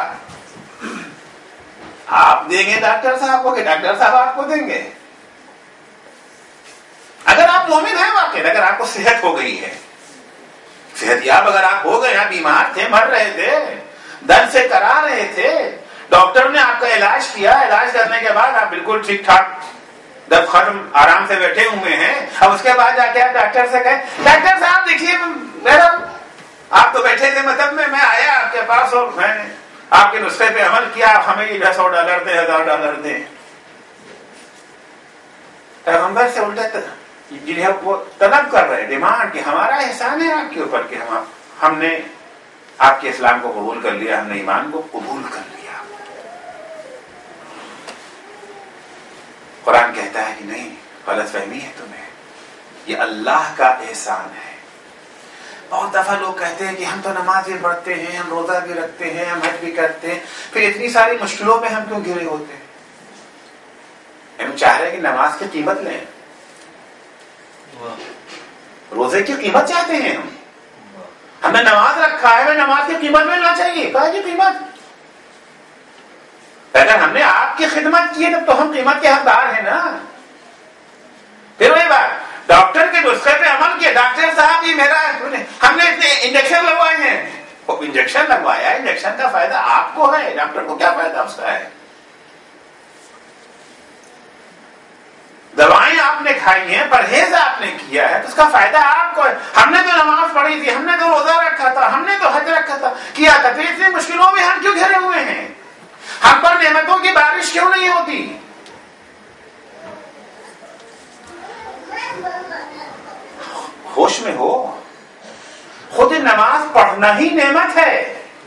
آپ دیں گے ڈاکٹر صاحب کو کہ ڈاکٹر صاحب آپ کو دیں گے؟ اگر آپ مومن ہیں واقعی، اگر آپ کو صحت ہو گئی ہے، صحت یاب اگر آپ ہو گئے، آپ بیمار تھے، مر رہے تھے، درد سے کرا رہے تھے، ڈاکٹر نے آپ کا علاج کیا، علاج کرنے کے بعد آپ بالکل ٹھیک ٹھاک درد ختم آرام سے بیٹھے ہوئے ہیں، اب اس کے بعد جا کے آپ ڈاکٹر سے کہیں ڈاکٹر صاحب دیکھیے میرا، آپ تو بیٹھے تھے مطلب میں میں آیا آپ کے پاس اور میں نے آپ کے نسخے پہ عمل کیا، آپ ہمیں یہ سو ڈالر دیں، ہزار ڈالر دیں. پیغمبر سے الٹا جنہیں وہ طلب کر رہے، ڈیمانڈ کہ ہمارا احسان ہے آپ کے اوپر کہ ہم ہم نے آپ کے اسلام کو قبول کر لیا، ہم نے ایمان کو قبول کر لیا. قرآن کہتا ہے کہ نہیں، غلط فہمی ہے تمہیں، یہ اللہ کا احسان ہے. بہت دفعہ لوگ کہتے ہیں کہ ہم تو نماز بھی پڑھتے ہیں، ہم روزہ بھی رکھتے ہیں، ہم حج بھی کرتے ہیں، پھر اتنی ساری مشکلوں میں ہم کیوں گھرے ہوتے ہیں؟ ہم چاہ رہے ہیں کہ نماز کی قیمت لیں، روزے کی قیمت چاہتے ہیں. ہم ہم نے نماز رکھا ہے، ہمیں نماز کی قیمت ملنا چاہیے. کہا کہ قیمت، اگر ہم نے آپ کی خدمت کی ہے تب تو ہم قیمت کے حقدار ہیں نا. پھر وہی بات، ڈاکٹر کے نسخے پہ عمل کیا، ڈاکٹر صاحب یہ میرا ہم نے اتنے انجیکشن لگوائے انجیکشن لگوایا ہے، انجیکشن کا فائدہ آپ کو ہے، ڈاکٹر کو کیا فائدہ اس کا ہے؟ دوائیں آپ نے کھائی ہیں، پرہیز آپ نے کیا ہے، تو اس کا فائدہ آپ کو ہے۔ ہم نے تو نماز پڑھی تھی، ہم نے تو روزہ رکھا تھا، ہم نے تو حج رکھا تھا، کیا تھا، پھر اتنی مشکلوں میں ہم کیوں گھرے ہوئے ہیں؟ ہم پر نعمتوں کی بارش کیوں نہیں ہوتی؟ ہوش میں ہو، خود نماز پڑھنا ہی نعمت ہے،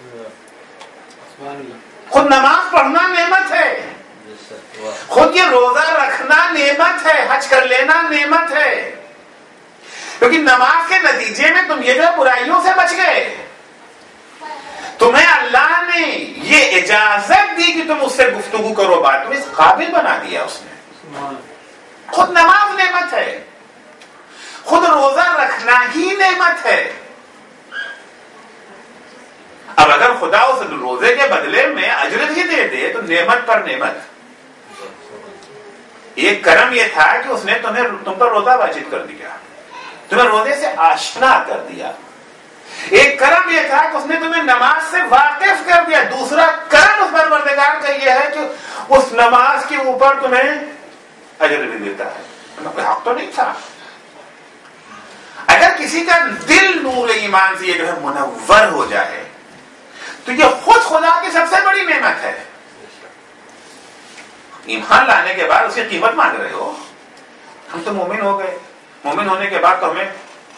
خود نماز پڑھنا نعمت ہے، خود یہ روزہ رکھنا نعمت ہے، حج کر لینا نعمت ہے، کیونکہ نماز کے نتیجے میں تم یہ جو برائیوں سے بچ گئے، تمہیں اللہ نے یہ اجازت دی کہ تم اس سے گفتگو کرو، بات تمہیں اس قابل بنا دیا اس نے۔ خود نماز نعمت ہے، خود روزہ رکھنا ہی نعمت ہے۔ اب اگر خدا اس روزے کے بدلے میں اجر ہی دے دے تو نعمت پر نعمت۔ ایک کرم یہ تھا کہ اس نے تمہیں تم پر روزہ واجب کر دیا، تمہیں روزے سے آشنا کر دیا۔ ایک کرم یہ تھا کہ اس نے تمہیں نماز سے واقف کر دیا۔ دوسرا کرم اس پروردگار کا یہ ہے کہ اس نماز کے اوپر تمہیں اجر بھی دیتا ہے۔ تمہیں کوئی حق تو نہیں تھا۔ اگر کسی کا دل نور ایمان سے یہ جو ہے منور ہو جائے تو یہ خود خدا کی سب سے بڑی نعمت ہے۔ ایمان لانے کے بعد اس کی قیمت مانگ رہے ہو؟ ہم تو مومن ہو گئے، مومن ہونے کے بعد تو ہمیں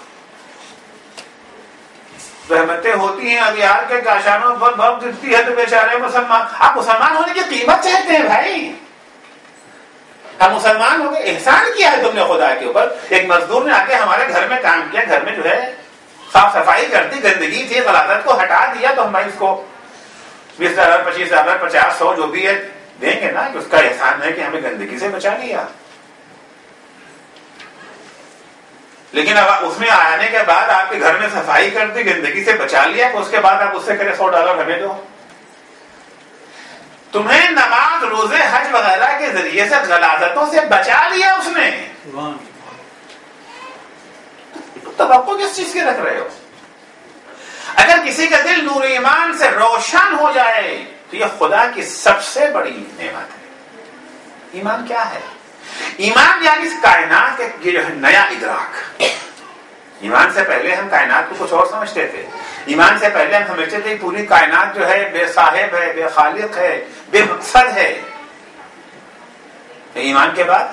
رحمتیں ہوتی ہیں، اب یار کے کاشانوں پر بہت دکھتی ہے تو بیچارے مسلمان۔ آپ مسلمان ہونے کی قیمت چاہتے ہیں بھائی؟ ہم مسلمان ہو گئے، احسان کیا ہے تم نے خدا کے اوپر۔ ایک مزدور نے آ کے ہمارے گھر میں کام کیا، گھر میں جو ہے صاف صفائی کرتی، گندگی تھی، غلاظت کو ہٹا دیا، تو ہم بھائی اس کو بیس ڈالر پچیس ڈالر پچاس سو جو بھی ہے دیں گے نا، کہ اس کا احسان ہے کہ ہمیں گندگی سے بچا لیا۔ لیکن اب اس میں آنے کے بعد آپ کے گھر میں صفائی کر دی، گندگی سے بچا لیا، تو اس کے بعد آپ اس سے کریں سو ڈالر ہمیں دو۔ تمہیں نماز روزے حج وغیرہ کے ذریعے سے غلاظتوں سے بچا لیا اس نے، توقع کس چیز کی رکھ رہے ہو؟ اگر کسی کا دل نور ایمان سے روشن ہو جائے تو یہ خدا کی سب سے بڑی نعمت ہے۔ ایمان کیا ہے؟ ایمان یعنی اس کائنات کا یہ جو ہے نیا ادراک۔ ایمان سے پہلے ہم کائنات کو کچھ اور سمجھتے تھے۔ ایمان سے پہلے ہم سمجھتے تھے پوری کائنات جو ہے بے صاحب ہے، بے خالق ہے، بے مقصد ہے۔ ایمان کے بعد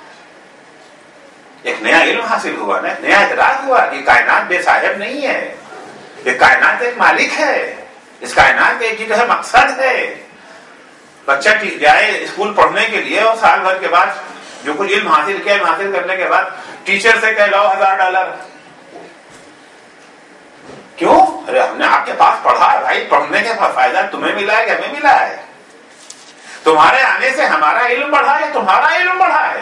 ایک نیا علم حاصل ہوا نا، نیا ادراک ہوا کہ کائنات بے صاحب نہیں ہے، یہ کائنات ایک مالک ہے، اس کائنات ایک جو ہے مقصد ہے۔ بچہ جائے اسکول پڑھنے کے لیے اور سال بھر کے بعد جو کچھ علم حاصل کیا، علم حاصل کرنے کے بعد ٹیچر سے کہ لاؤ ہزار ڈالر، کیوں؟ ارے ہم نے آپ کے پاس پڑھا ہے بھائی، پڑھنے کے فائدہ تمہیں ملا ہے کہ ہمیں ملا ہے؟ تمہارے آنے سے ہمارا علم بڑھا ہے، تمہارا علم بڑھا ہے۔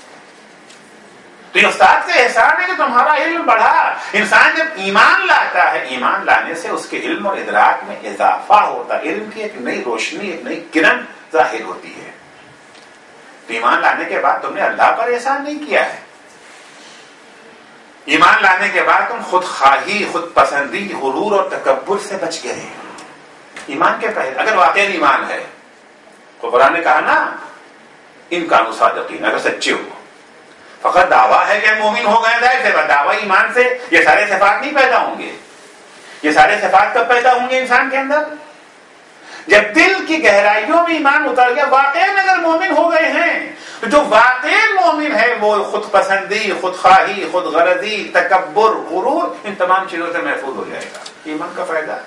تو یہ استاد سے احسان ہے کہ تمہارا علم بڑھا۔ انسان جب ایمان لاتا ہے، ایمان لانے سے اس کے علم اور ادراک میں اضافہ ہوتا ہے، علم کی ایک نئی روشنی، ایک نئی کرن ظاہر ہوتی ہے۔ تو ایمان لانے کے بعد تم نے اللہ پر احسان نہیں کیا ہے۔ ایمان لانے کے بعد تم خود خواہی، خود پسندی، غرور اور تکبر سے بچ گئے۔ ایمان کے پہلے اگر واقعی ایمان ہے تو قرآن نے کہا نا ان کانوا صادقین، اگر سچے ہو، فقط دعویٰ ہے کہ مومن ہو گئے، ظاہر سے دعویٰ ایمان سے یہ سارے صفات نہیں پیدا ہوں گے۔ یہ سارے صفات کب پیدا ہوں گے انسان کے اندر؟ جب دل کی گہرائیوں میں ایمان اتر گیا۔ واقعی اگر مومن ہو گئے ہیں تو جو واقعی مومن ہے وہ خود پسندی، خود خواہی، خود غرضی، تکبر، غرور، ان تمام چیزوں سے محفوظ ہو جائے گا۔ ایمان کا فائدہ ہے۔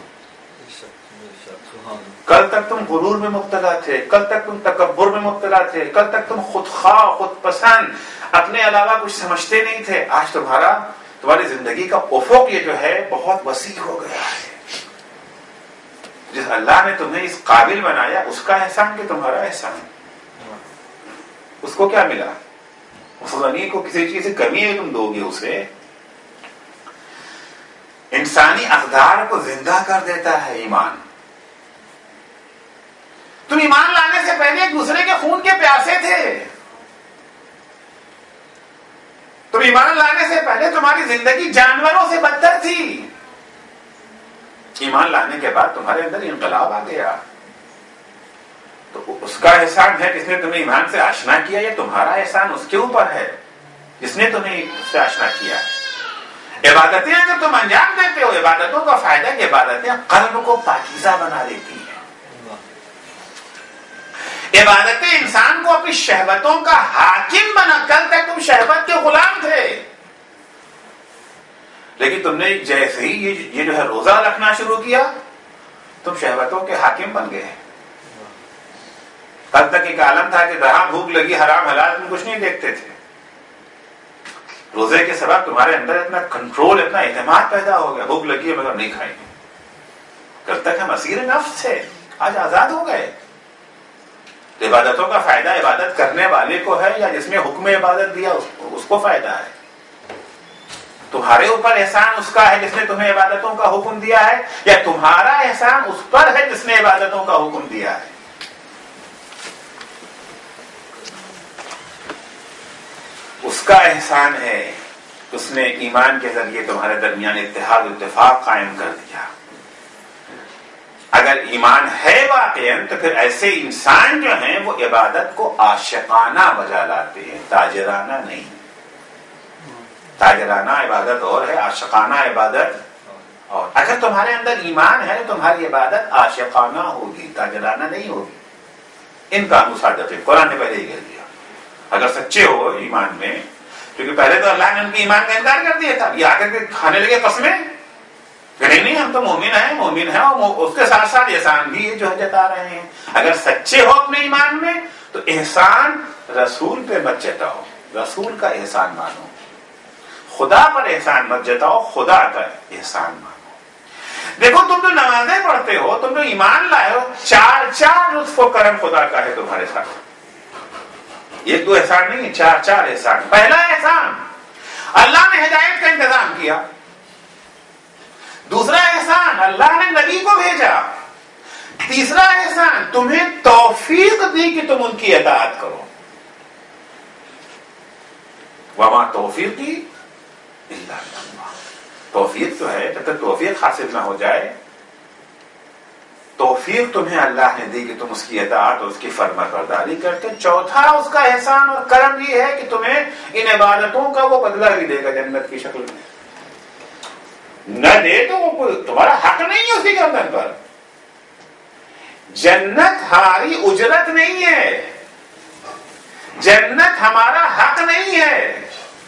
کل تک تم غرور میں مبتلا تھے، کل تک تم تکبر میں مبتلا تھے، کل تک تم خود خواہ، خود پسند، اپنے علاوہ کچھ سمجھتے نہیں تھے۔ آج تمہارا تمہاری زندگی کا افق یہ جو ہے بہت وسیع ہو گیا ہے۔ جس اللہ نے تمہیں اس قابل بنایا اس کا احسان کہ تمہارا احسان، اس کو کیا ملا؟ اس غنی کو کسی چیز سے کمی ہے تم دو گے اسے؟ انسانی اقدار کو زندہ کر دیتا ہے ایمان۔ تم ایمان لانے سے پہلے ایک دوسرے کے خون کے پیاسے تھے۔ تم ایمان لانے سے پہلے تمہاری زندگی جانوروں سے بدتر تھی۔ ایمان لانے کے بعد تمہارے اندر انقلاب آ گیا، تو اس کا احسان ہے جس نے تمہیں ایمان سے آشنا کیا، یا تمہارا احسان اس کے اوپر ہے جس نے تمہیں اس سے آشنا کیا؟ عبادتیں اگر تم انجام دیتے ہو، عبادتوں کا فائدہ کہ عبادتیں قلب کو پاکیزہ بنا دیتی ہیں، عبادتیں انسان کو اپنی شہوتوں کا حاکم بنا، کل تک تم شہوت کے غلام تھے، لیکن تم نے جیسے ہی یہ جو ہے روزہ رکھنا شروع کیا تم شہوتوں کے حاکم بن گئے۔ کل تک ایک عالم تھا کہ جہاں بھوک لگی حرام حلال تم کچھ نہیں دیکھتے تھے، روزے کے سبب تمہارے اندر اتنا کنٹرول، اتنا اعتماد پیدا ہو گیا، بھوک لگی ہے مگر نہیں کھائیں گے۔ کل تک ہم اسیر نفس تھے، آج آزاد ہو گئے۔ عبادتوں کا فائدہ عبادت کرنے والے کو ہے یا جس نے حکم عبادت دیا اس کو فائدہ ہے؟ تمہارے اوپر احسان اس کا ہے جس نے تمہیں عبادتوں کا حکم دیا ہے، یا تمہارا احسان اس پر ہے جس نے عبادتوں کا حکم دیا ہے؟ اس کا احسان ہے، اس نے ایمان کے ذریعے تمہارے درمیان اتحاد و اتفاق قائم کر دیا۔ اگر ایمان ہے واقعاً تو پھر ایسے انسان جو ہیں وہ عبادت کو عاشقانہ بجا لاتے ہیں، تاجرانہ نہیں۔ تاجرانہ عبادت اور ہے، عاشقانہ عبادت اور۔ اگر تمہارے اندر ایمان ہے تو تمہاری عبادت عاشقانہ ہوگی، تاجرانہ نہیں ہوگی۔ ان کا مصادقہ قرآن نے پہلے ہی کہہ دیا، اگر سچے ہو ایمان میں، کیونکہ پہلے تو اللہ نے ان کے ایمان کا انکار کر دیا تھا، یہ آ کر کے کھانے لگے قسمیں کہ نہیں نہیں ہم تو مومن ہیں، مومن ہیں، اور اس کے ساتھ ساتھ احسان بھی جو ہے جتا رہے ہیں۔ اگر سچے ہو اپنے ایمان میں تو احسان رسول پہ مت جتاؤ، رسول کا احسان مانو، خدا پر احسان مت جتاؤ، خدا کا احسان مانو۔ دیکھو تم جو نمازیں پڑھتے ہو، تم جو ایمان لائے ہو، چار چار لطف و کرم خدا کا ہے تمہارے ساتھ، ایک دو احسان نہیں، چار چار احسان۔ پہلا احسان اللہ نے ہدایت کا انتظام کیا، دوسرا احسان اللہ نے نبی کو بھیجا، تیسرا احسان تمہیں توفیق دی کہ تم ان کی اطاعت کرو۔ وما توفیقی الا باللہ، توفیق تو ہے، جب تک توفیق حاصل نہ ہو جائے، توفیق تمہیں اللہ نے دی کہ تم اس کی اطاعت اور اس کی فرمانبرداری کرتے۔ چوتھا اس کا احسان اور کرم یہ ہے کہ تمہیں ان عبادتوں کا وہ بدلہ بھی دے گا جنت کی شکل میں۔ نہ دے تو وہ تمہارا حق نہیں ہے اس کی گردن پر۔ جنت ہماری اجرت نہیں ہے، جنت ہمارا حق نہیں ہے،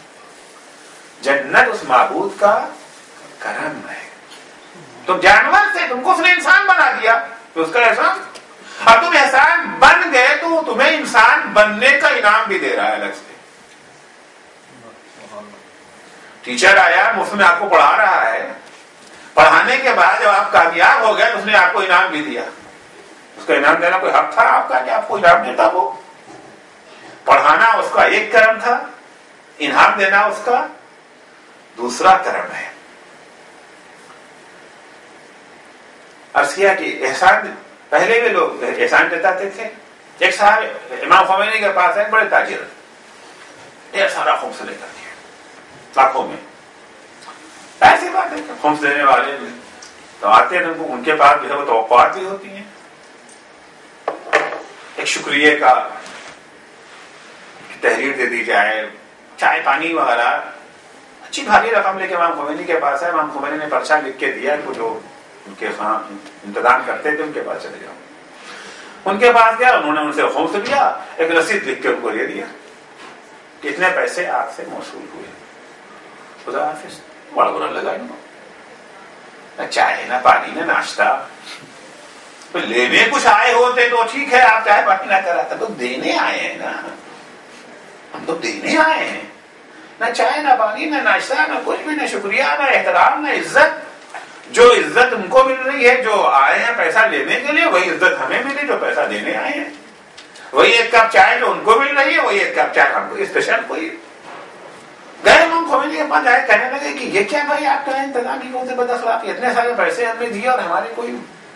جنت اس معبود کا کرم ہے۔ تم جانور سے، تم کو اس نے انسان بنا دیا تو اس کا احسان، اور تم احسان بن گئے تو تمہیں انسان بننے کا انعام بھی دے رہا ہے الگ سے۔ ٹیچر آیا مفت میں آپ کو پڑھا رہا ہے، پڑھانے کے بعد جب آپ کامیاب ہو گئے تو اس نے آپ کو انعام بھی دیا۔ اس کا انعام دینا کوئی حق تھا آپ کا کہ آپ کو انعام دیتا؟ وہ پڑھانا اس کا ایک کرم تھا، انعام دینا اس کا دوسرا کرم ہے۔ عرض کیا کہ احسان پہلے بھی لوگ احسان جتاتے تھے۔ ایک صاحب امام خمینی کے پاس ہے، بڑے تاجر، ڈھیر سارا خمس لے کر کے لاکھوں میں، ایسی بات ہے کہ خمس دینے والے تو آتے ہیں، ان کے پاس جو ہے وہ توقعات بھی ہوتی ہیں، ایک شکریہ کا تحریر دے دی جائے، چائے پانی وغیرہ، اچھی بھاری رقم لے کے امام خمینی کے پاس ہے۔ امام خمینی نے پرچہ لکھ کے دیا کہ جو ان کے انتظام کرتے تھے ان کے پاس چلے جاؤ۔ ان کے پاس گیا، انہوں نے ان سے خمس لیا، ایک رسید لکھ کے ان کو دے دیا، کتنے پیسے آپ سے موصول ہوئے۔ خدا حافظ، بڑا برا لگا ان کو، نہ چائے نہ پانی نہ ناشتہ۔ لینے کچھ آئے ہوتے تو ٹھیک ہے، آپ چائے پانی نہ کراتا، تو دینے آئے ہیں نا، ہم تو دینے آئے ہیں، نہ چائے نہ پانی نہ ناشتہ نہ کچھ بھی، نہ شکریہ نہ احترام نہ عزت۔ جو عزت ان کو مل رہی ہے، جو آئے ہیں پیسہ لینے کے لیے، وہی عزت ہمیں ملی جو پیسہ دینے آئے ہیں۔ وہی ایک کپ چائے جو ان کو مل رہی ہے، وہی ایک کپ چائے ہم کو اسپیشل کوئی۔ گئے امام خمینی کے پاس آئے، کہنے لگے کہ یہ کیا بھائی آپ کا انتظام ہی ہوتے بد اخلاقی، اتنے سارے پیسے ہم نے دیے اور ہمارے کوئی۔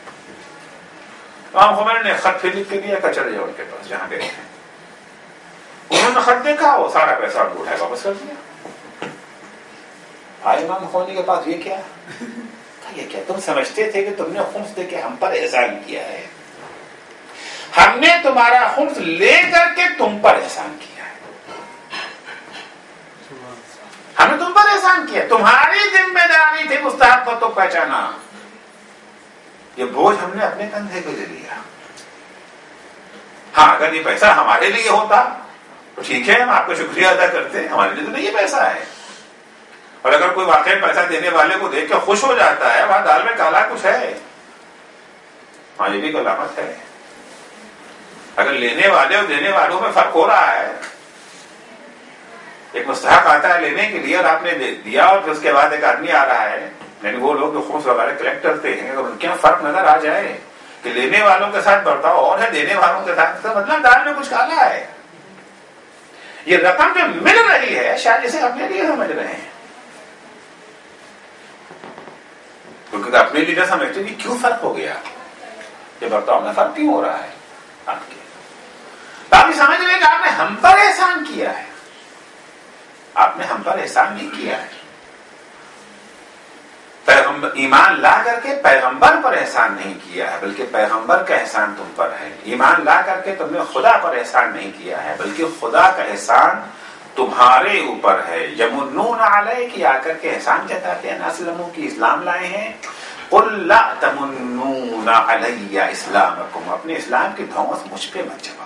امام خمینی نے خط پھر لکھ کے دیا کہ چلے جاؤ ان کے پاس جہاں گئے ہیں۔ انہوں نے خط دیکھا، وہ سارا پیسہ ان کو اٹھایا واپس کر دیا۔ آئے امام خمینی کے پاس، یہ کیا یہ کیا تم سمجھتے تھے کہ تم نے خمس دے کے ہم پر احسان کیا ہے؟ ہم نے تمہارا خمس لے کر کے تم پر احسان کیا ہے. ہم نے تم پر احسان کیا, تمہاری ذمہ داری تھی مستحق کو تو پہچانا. یہ بوجھ ہم نے اپنے کندھے پہ لے لیا. ہاں اگر یہ پیسہ ہمارے لیے ہوتا تو ٹھیک ہے, ہم آپ کا شکریہ ادا کرتے ہیں, ہمارے لیے تو نہیں یہ پیسہ ہے. اور اگر کوئی واقعی پیسہ دینے والے کو دیکھ کے خوش ہو جاتا ہے, وہاں دال میں کالا کچھ ہے, ہاں یہ بھی کوئی علامت ہے. اگر لینے والے اور دینے والوں میں فرق ہو رہا ہے, ایک مستحق آتا ہے لینے کے لیے اور آپ نے دیا, اور پھر اس کے بعد ایک آدمی آ رہا ہے, یعنی وہ لوگ جو خمس وغیرہ کلیکٹ کرتے ہیں, اگر ان کے فرق نظر آ جائے کہ لینے والوں کے ساتھ برتاؤ اور ہے, دینے والوں کے ساتھ, تو مطلب دال میں کچھ کالا ہے. یہ رقم جو مل رہی ہے شاید اسے اپنے لیے سمجھ رہے ہیں, کیونکہ اپنے لیے نہ سمجھتے کہ کیوں فرق ہو گیا, یہ برتاؤ میں فرق کیوں ہو رہا ہے آپ کے. تو آپ یہ سمجھ رہے کہ آپ نے ہم پر احسان کیا ہے, آپ نے ہم پر احسان نہیں کیا ہے. پیغمبر ایمان لا کر کے پیغمبر پر احسان نہیں کیا ہے, بلکہ پیغمبر کا احسان تم پر ہے. ایمان لا کر کے تم نے خدا پر احسان نہیں کیا ہے, بلکہ خدا کا احسان تمہارے اوپر ہے. یمنون علیک, آ کر کے احسان جتاتے ہیں, اسلموا کی اسلام لائے ہیں. قل لا تمنون علی اسلامکم, اپنے اسلام کی دھوس مجھ پہ مت جماؤ,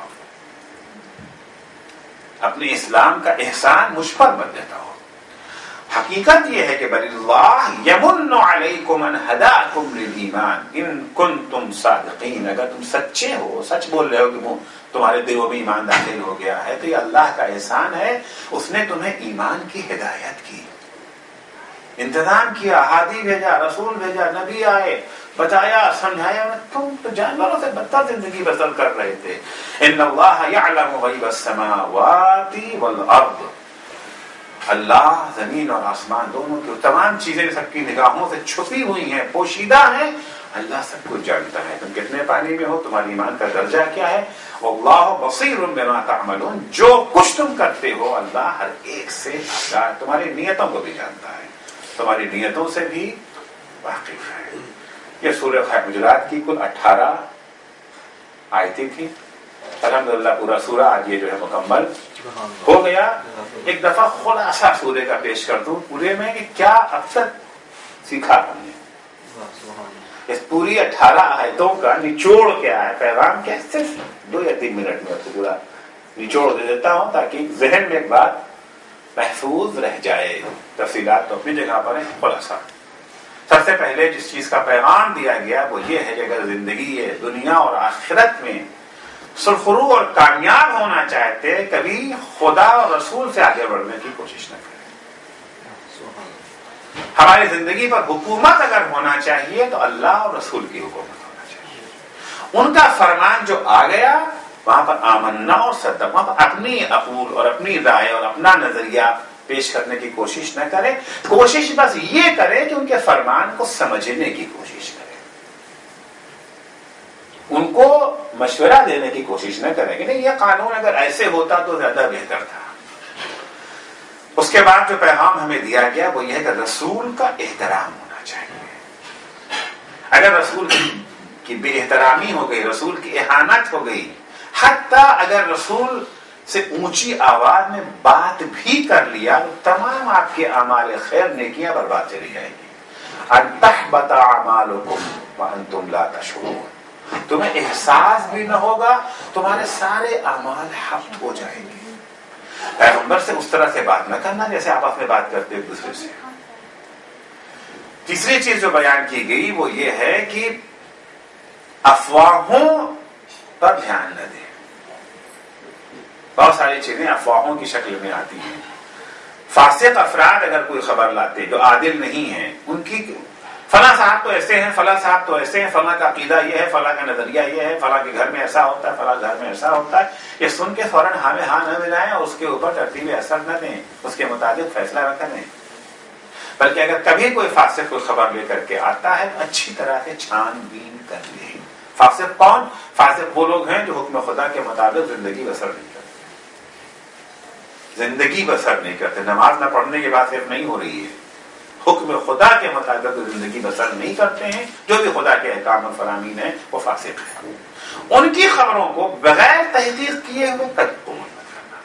اپنے اسلام کا احسان مجھ پر مت جتاؤ. حقیقت یہ ہے کہ بل اللہ یمن علیکم ان ہداکم للایمان ان کنتم صادقین, اگر تم سچے ہو, سچ بول رہے ہو کہ وہ تمہارے دلوں میں ایمان داخل ہو گیا ہے, تو یہ اللہ کا احسان ہے, اس نے تمہیں ایمان کی ہدایت کی, انتظام کیا, ہادی بھیجا, رسول بھیجا, نبی آئے, بتایا, سمجھایا. تم تو جانوروں سے بدتر زندگی بسر کر رہے تھے. ان اللہ یعلم غیب السماوات والارض, اللہ زمین اور آسمان دونوں کی تمام چیزیں سب کی نگاہوں سے چھپی ہوئی ہیں, پوشیدہ ہیں. اللہ سب کچھ جانتا ہے, تم کتنے پانی میں ہو, تمہاری ایمان کا درجہ کیا ہے. واللہ بصیر بما تعملون, جو کچھ تم کرتے ہو اللہ ہر ایک سے آگاہ, تمہاری نیتوں کو بھی جانتا ہے, تمہاری نیتوں سے بھی واقف ہے. یہ سورہ حجرات کی کل اٹھارہ آیتیں تھیں. الحمدللہ پورا سورہ آج یہ جو ہے مکمل ہو گیا. ایک دفعہ خلاصہ سورے کا پیش کر دوں پورے میں کہ کیا اب تک سیکھا ہم نے. اس پوری اٹھارہ آیتوں کا نچوڑ کیا ہے, پیغام کیا, صرف دو یا تین منٹ میں پورا نچوڑ دے دیتا ہوں تاکہ ذہن میں ایک بات محفوظ رہ جائے. تفصیلات تو اپنی جگہ پر ہیں, خلاصہ. سب سے پہلے جس چیز کا پیغام دیا گیا وہ یہ ہے کہ اگر زندگی ہے دنیا اور آخرت میں سرخرو اور کامیاب ہونا چاہتے, کبھی خدا اور رسول سے آگے بڑھنے کی کوشش نہ کریں. ہماری زندگی پر حکومت اگر ہونا چاہیے تو اللہ اور رسول کی حکومت ہونا چاہیے. ان کا فرمان جو آ گیا وہاں پر آمنا اور صدق, وہاں پر اپنی عقول اور اپنی رائے اور اپنا نظریہ پیش کرنے کی کوشش نہ کرے. کوشش بس یہ کرے کہ ان کے فرمان کو سمجھنے کی کوشش کرے, ان کو مشورہ دینے کی کوشش نہ کریں کہ نہیں یہ قانون اگر ایسے ہوتا تو زیادہ بہتر تھا. اس کے بعد جو پیغام ہمیں دیا گیا وہ یہ ہے کہ رسول کا احترام ہونا چاہیے. اگر رسول کی بے احترامی ہو گئی, رسول کی اہانت ہو گئی, حتیٰ اگر رسول سے اونچی آواز میں بات بھی کر لیا تو تمام آپ کے اعمال خیر نیکیاں برباد چلی جائیں گی. ان تحبط اعمالکم وانتم لا تشعرون, تمہیں احساس بھی نہ ہوگا, تمہارے سارے اعمال حبط ہو جائیں گے. پیغمبر سے اس طرح سے بات نہ کرنا جیسے آپس میں بات کرتے ایک دوسرے سے. تیسری چیز جو بیان کی گئی وہ یہ ہے کہ افواہوں پر دھیان نہ دیں. بہت ساری چیزیں افواہوں کی شکل میں آتی ہیں. فاسق افراد اگر کوئی خبر لاتے جو عادل نہیں ہیں, ان کی فلاں صاحب تو ایسے ہیں, فلاں صاحب تو ایسے ہیں, فلاں کا عقیدہ یہ ہے, فلاں کا نظریہ یہ ہے, فلاں کے گھر میں ایسا ہوتا ہے, فلاں گھر میں ایسا ہوتا ہے, یہ سن کے فوراً ہاں میں ہاں نہ ملائیں اور اس کے اوپر ترتیب اثر نہ دیں, اس کے مطابق فیصلہ نہ کریں. بلکہ اگر کبھی کوئی فاسق کوئی خبر لے کر کے آتا ہے تو اچھی طرح سے چھان بین کر لیں. فاسق کون؟ فاسق وہ لوگ ہیں جو حکم خدا کے مطابق زندگی بسر نہیں کرتے, زندگی بسر نہیں کرتے. نماز نہ پڑھنے کی بات صرف نہیں ہو رہی ہے, حکم خدا کے مطابق زندگی بسر نہیں کرتے ہیں، جو بھی خدا کے احکام اور فرامین ہیں وہ فاسق ہیں، ان کی خبروں کو بغیر تحقیق کیے ہوئے تک مت کرنا۔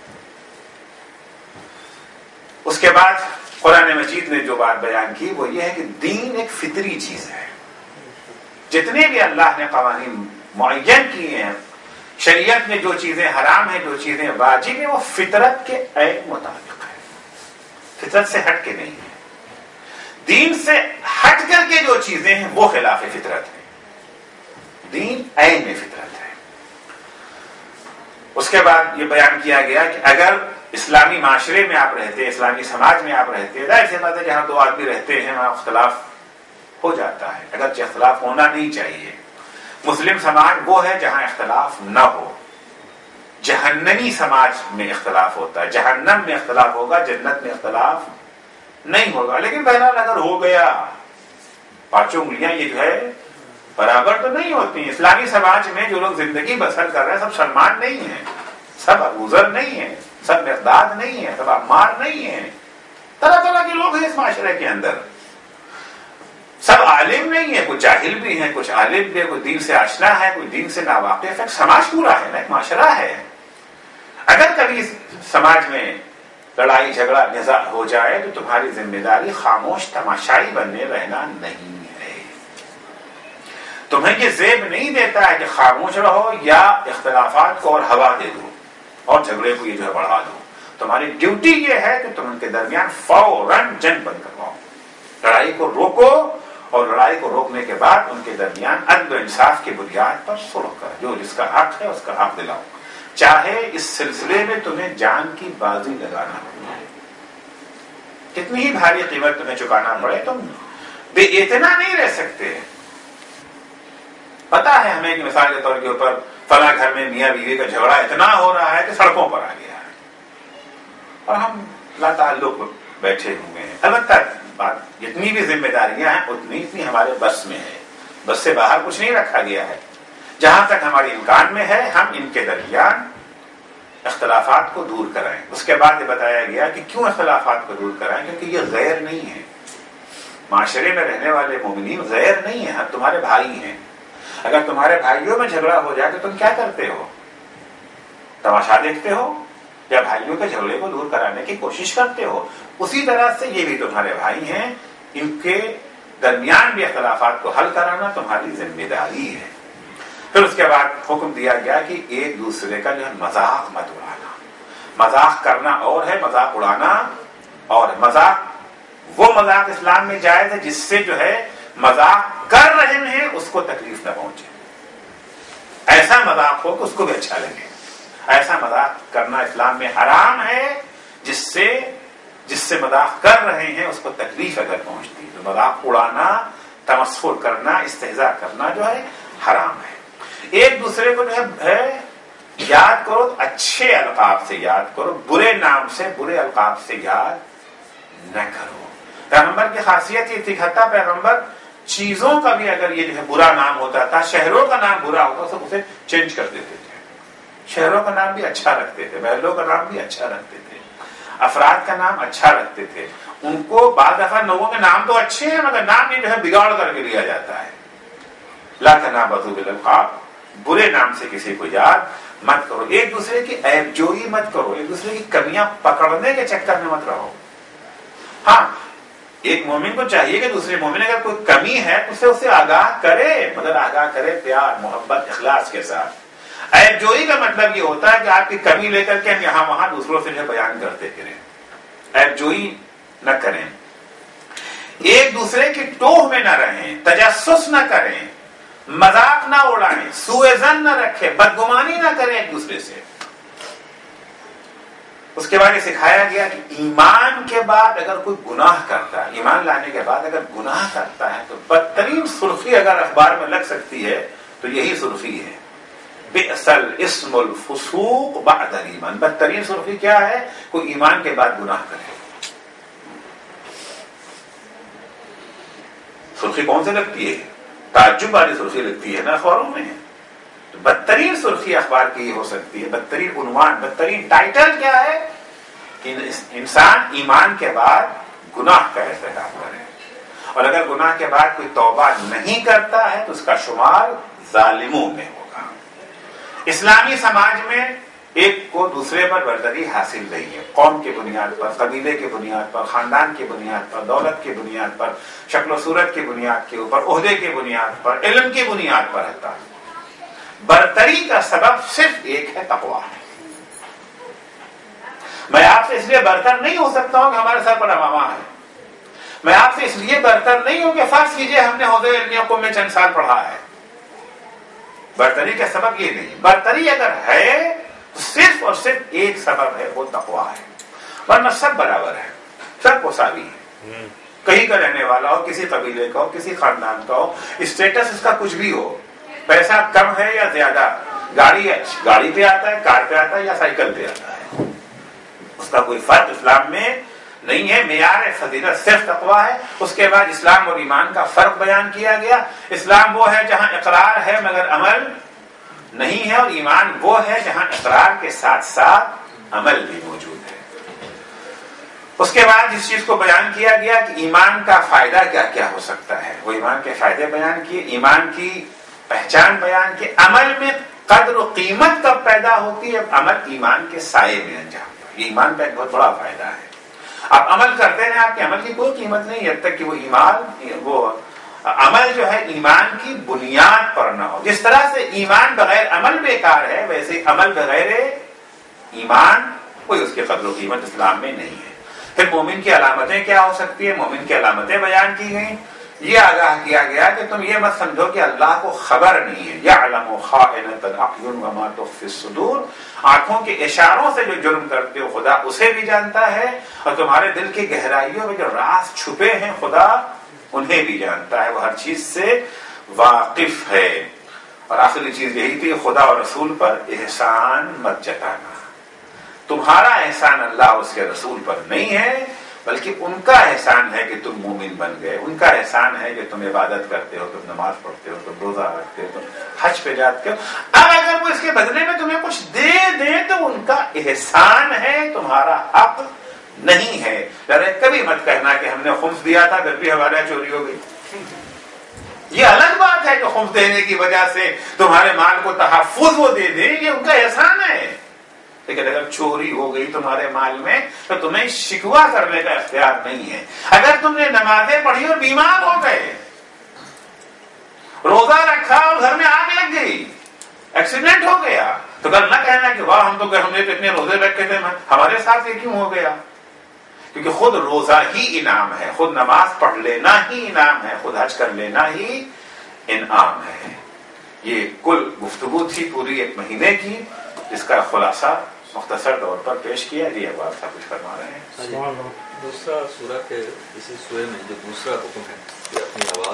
اس کے بعد قرآن مجید نے جو بات بیان کی وہ یہ ہے کہ دین ایک فطری چیز ہے۔ جتنے بھی اللہ نے قوانین معین کیے ہیں، شریعت میں جو چیزیں حرام ہیں، جو چیزیں واجب ہیں، وہ فطرت کے عین مطابق ہے، فطرت سے ہٹ کے نہیں ہے۔ دین سے ہٹ کر کے جو چیزیں ہیں وہ خلاف فطرت ہے، دین عین میں فطرت ہے۔ اس کے بعد یہ بیان کیا گیا کہ اگر اسلامی معاشرے میں آپ رہتے ہیں، اسلامی سماج میں آپ رہتے ہیں، ظاہر سی بات ہے جہاں دو آدمی رہتے ہیں وہاں اختلاف ہو جاتا ہے، اگرچہ اختلاف ہونا نہیں چاہیے۔ مسلم سماج وہ ہے جہاں اختلاف نہ ہو، جہنمی سماج میں اختلاف ہوتا ہے، جہنم میں اختلاف ہوگا، جنت میں اختلاف نہیں ہوگا۔ لیکن بہرحال اگر ہو گیا، پانچوں انگلیاں یہ جو ہے برابر تو نہیں ہوتی۔ اسلامی سماج میں جو لوگ زندگی بسر کر رہے ہیں سب سلمان نہیں ہیں، سب ابوذر نہیں ہیں، سب مقداد نہیں ہیں، سب عمار نہیں ہیں، طرح طرح کے لوگ ہیں اس معاشرے کے اندر، سب عالم نہیں ہے، کچھ جاہل بھی ہیں، کچھ عالم بھی ہے، کوئی دین سے آشنا ہے، کوئی دین سے ناواقف ہے، سماج پورا ہے نا، ایک معاشرہ ہے۔ اگر کبھی سماج میں لڑائی جھگڑا نزاع ہو جائے تو تمہاری ذمہ داری خاموش تماشائی بننے رہنا نہیں ہے۔ تمہیں یہ زیب نہیں دیتا ہے کہ خاموش رہو یا اختلافات کو اور ہوا دے دو اور جھگڑے کو یہ جو ہے بڑھا دو۔ تمہاری ڈیوٹی یہ ہے کہ تم ان کے درمیان فوراً جنگ بند کرواؤ، لڑائی کو روکو، اور لڑائی کو روکنے کے بعد ان کے درمیان عدل و انصاف کی بنیاد پر صلح کرو، جو جس کا حق ہے اس کا حق دلاؤ، چاہے اس سلسلے میں تمہیں جان کی بازی لگانا پڑے، کتنی ہی بھاری قیمت تمہیں چکانا پڑے، تم بے اتنا نہیں رہ سکتے۔ پتا ہے ہمیں کہ مثال کے طور کے اوپر فلاں گھر میں میاں بیوی کا جھگڑا اتنا ہو رہا ہے کہ سڑکوں پر آ گیا ہے، اور ہم لا تعلق بیٹھے ہوئے ہیں۔ البتہ بات جتنی بھی ذمہ داریاں ہیں اتنی اتنی ہمارے بس میں ہے، بس سے باہر کچھ نہیں رکھا گیا ہے۔ جہاں تک ہماری امکان میں ہے ہم ان کے درمیان اختلافات کو دور کرائیں۔ اس کے بعد یہ بتایا گیا کہ کیوں اختلافات کو دور کرائیں، کیونکہ یہ غیر نہیں ہے، معاشرے میں رہنے والے مومنین غیر نہیں ہیں، ہم تمہارے بھائی ہیں۔ اگر تمہارے بھائیوں میں جھگڑا ہو جائے تو تم کیا کرتے ہو؟ تماشا دیکھتے ہو یا بھائیوں کے جھگڑے کو دور کرانے کی کوشش کرتے ہو؟ اسی طرح سے یہ بھی تمہارے بھائی ہیں، ان کے درمیان بھی اختلافات کو حل کرانا تمہاری ذمہ داری ہے۔ پھر اس کے بعد حکم دیا گیا کہ ایک دوسرے کا جو ہے مذاق مت اڑانا۔ مذاق کرنا اور ہے، مذاق اڑانا اور ہے۔ مذاق وہ مذاق اسلام میں جائز ہے جس سے جو ہے مذاق کر رہے ہیں اس کو تکلیف نہ پہنچے، ایسا مذاق ہو کہ اس کو بھی اچھا لگے۔ ایسا مذاق کرنا اسلام میں حرام ہے جس سے جس سے مذاق کر رہے ہیں اس کو تکلیف اگر پہنچتی ہے، تو مذاق اڑانا، تمسخر کرنا، استہزاء کرنا جو ہے حرام ہے۔ ایک دوسرے کو جو ہے یاد کرو، اچھے القاب سے یاد کرو، برے نام سے، برے القاب سے یاد نہ کرو۔ پیغمبر کی خاصیت یہ تھی، حتیٰ پیغمبر چیزوں کا بھی اگر یہ جو ہے برا نام ہوتا تھا، شہروں کا نام برا ہوتا تو اسے چینج کر دیتے تھے، شہروں کا نام بھی اچھا رکھتے تھے، محلوں کا نام بھی اچھا رکھتے تھے، افراد کا نام اچھا رکھتے تھے۔ ان کو بعض دفعہ لوگوں کے نام تو اچھے ہیں مگر نام یہ جو ہے بگاڑ کر کے لیا جاتا ہے۔ لا تنابزوا بالالقاب، برے نام سے کسی کو یاد مت کرو، ایک دوسرے کی عیب جوئی مت کرو، ایک دوسرے کی کمیاں پکڑنے کے چکر میں مت رہو۔ ہاں، ایک مومن کو چاہیے کہ دوسرے مومن اگر کوئی کمی ہے تو اسے اسے آگاہ کرے، مگر آگاہ کرے پیار، محبت، اخلاص کے ساتھ۔ عیب جوئی کا مطلب یہ ہوتا ہے کہ آپ کی کمی لے کر کے ہم یہاں وہاں دوسروں سے جو بیان کرتے پھریں، عیب جوئی نہ کریں، ایک دوسرے کی ٹوہ میں نہ رہیں، تجسس نہ کریں، مذاق نہ اڑائیں، سوء ظن نہ رکھیں، بدگمانی نہ کریں ایک دوسرے سے۔ اس کے بعد یہ سکھایا گیا کہ ایمان کے بعد اگر کوئی گناہ کرتا ہے، ایمان لانے کے بعد اگر گناہ کرتا ہے تو بدترین سرخی اگر اخبار میں لگ سکتی ہے تو یہی سرخی ہے، بئس الاسم الفسوق بعد الایمان۔ بدترین سرخی کیا ہے؟ کوئی ایمان کے بعد گناہ کرے۔ سرخی کون سے لگتی ہے؟ تعجب والی سرخی لگتی ہے نا اخباروں میں۔ تو بدترین سرخی اخبار کی ہو سکتی ہے، بدترین عنوان، بدترین ٹائٹل کیا ہے کہ انسان ایمان کے بعد گناہ کا ارتکاب کرے، اور اگر گناہ کے بعد کوئی توبہ نہیں کرتا ہے تو اس کا شمار ظالموں میں ہوگا۔ اسلامی سماج میں ایک کو دوسرے پر برتری حاصل نہیں ہے، قوم کی بنیاد پر، قبیلے کی بنیاد پر، خاندان کی بنیاد پر، دولت کی بنیاد پر، شکل و صورت کی بنیاد کے اوپر، عہدے کی بنیاد پر، علم کی بنیاد پر رہتا ہے۔ برتری کا سبب صرف ایک ہے، تقویٰ۔ میں آپ سے اس لیے برتر نہیں ہو سکتا ہوں کہ ہمارے سر پر امامہ ہے، میں آپ سے اس لیے برتر نہیں ہوں کہ فرض کیجئے ہم نے حوزے علمیہ کو میں چند سال پڑھا ہے۔ برتری کا سبب یہ نہیں، برتری اگر ہے تو صرف اور صرف ایک سبب ہے، وہ تقویٰ ہے، ورنہ سب برابر ہے، سب مساوی ہے، کہیں کا رہنے والا ہو، کسی قبیلے کا ہو، کسی خاندان کا ہو، اسٹیٹس اس کا کچھ بھی ہو، پیسہ کم ہے یا زیادہ، گاڑی گاڑی پہ آتا ہے، کار پہ آتا ہے یا سائیکل پہ آتا ہے، اس کا کوئی فرق اسلام میں نہیں ہے۔ معیار فضیلت صرف تقویٰ ہے۔ اس کے بعد اسلام اور ایمان کا فرق بیان کیا گیا۔ اسلام وہ ہے جہاں اقرار ہے مگر عمل نہیں ہے، اور ایمان وہ ہے جہاں اقرار کے ساتھ ساتھ عمل بھی موجود ہے۔ اس کے بعد اس چیز کو بیان کیا گیا کہ ایمان کا فائدہ کیا کیا ہو سکتا ہے، وہ ایمان کے فائدے بیان کیے، ایمان کی پہچان بیان کی، عمل میں قدر و قیمت کب پیدا ہوتی ہے، عمل ایمان کے سائے میں انجام۔ ایمان کا ایک بہت بڑا فائدہ ہے، آپ عمل کرتے ہیں، آپ کے عمل کی کوئی قیمت نہیں جب تک کہ وہ ایمان وہ عمل جو ہے ایمان کی بنیاد پر نہ ہو۔ جس طرح سے ایمان بغیر عمل بیکار ہے، ویسے عمل بغیر ایمان کوئی اس کی قدر و قیمت اسلام میں نہیں ہے۔ پھر مومن کی علامتیں کیا ہو سکتی ہیں، مومن کی علامتیں بیان کی گئیں، یہ آگاہ کیا گیا کہ تم یہ مت سمجھو کہ اللہ کو خبر نہیں ہے، یعلم خائنۃ الاعین وما تخفی الصدور، آنکھوں کے اشاروں سے جو جرم کرتے ہو خدا اسے بھی جانتا ہے، اور تمہارے دل کی گہرائیوں میں جو راز چھپے ہیں خدا انہیں بھی جانتا ہے، وہ ہر چیز سے واقف ہے۔ اور آخری چیز یہی تھی، خدا اور رسول پر احسان مت جتانا، تمہارا احسان اللہ اور اس کے رسول پر نہیں ہے، بلکہ ان کا احسان ہے کہ تم مومن بن گئے، ان کا احسان ہے کہ تم عبادت کرتے ہو، تم نماز پڑھتے ہو، تم روزہ رکھتے ہو، تم حج پہ جاتے ہو۔ اب اگر وہ اس کے بدلے میں تمہیں کچھ دے دیں تو ان کا احسان ہے، تمہارا حق نہیں ہے۔ ذرا کبھی مت کہنا کہ ہم نے خمس دیا تھا پھر بھی ہمارا چوری ہو گئی، یہ الگ بات ہے کہ خمس دینے کی وجہ سے تمہارے مال کو تحفظ وہ دے دیں، یہ ان کا احسان ہے۔ لیکن اگر چوری ہو گئی تمہارے مال میں تو تمہیں شکوہ کرنے کا اختیار نہیں ہے۔ اگر تم نے نمازیں پڑھی اور بیمار ہو گئے، روزہ رکھا اور گھر میں آگ لگ گئی، ایکسیڈنٹ ہو گیا، تو کل نہ کہنا کہ واہ ہم تو ہم نے تو اتنے روزے رکھے تھے، ہمارے ساتھ یہ کیوں ہو گیا؟ کیونکہ خود روزہ ہی انعام ہے، خود نماز پڑھ لینا ہی انعام ہے، خود حج کر لینا ہی انعام ہے۔ یہ کل گفتگو تھی پوری ایک مہینے کی، جس کا خلاصہ مختصر طور پر پیش کیا۔ جی اب آپ کچھ فرما رہے ہیں۔ دوسرا سورہ کے اسی سورہ میں جو دوسرا حکم ہے کہ اپنی آواز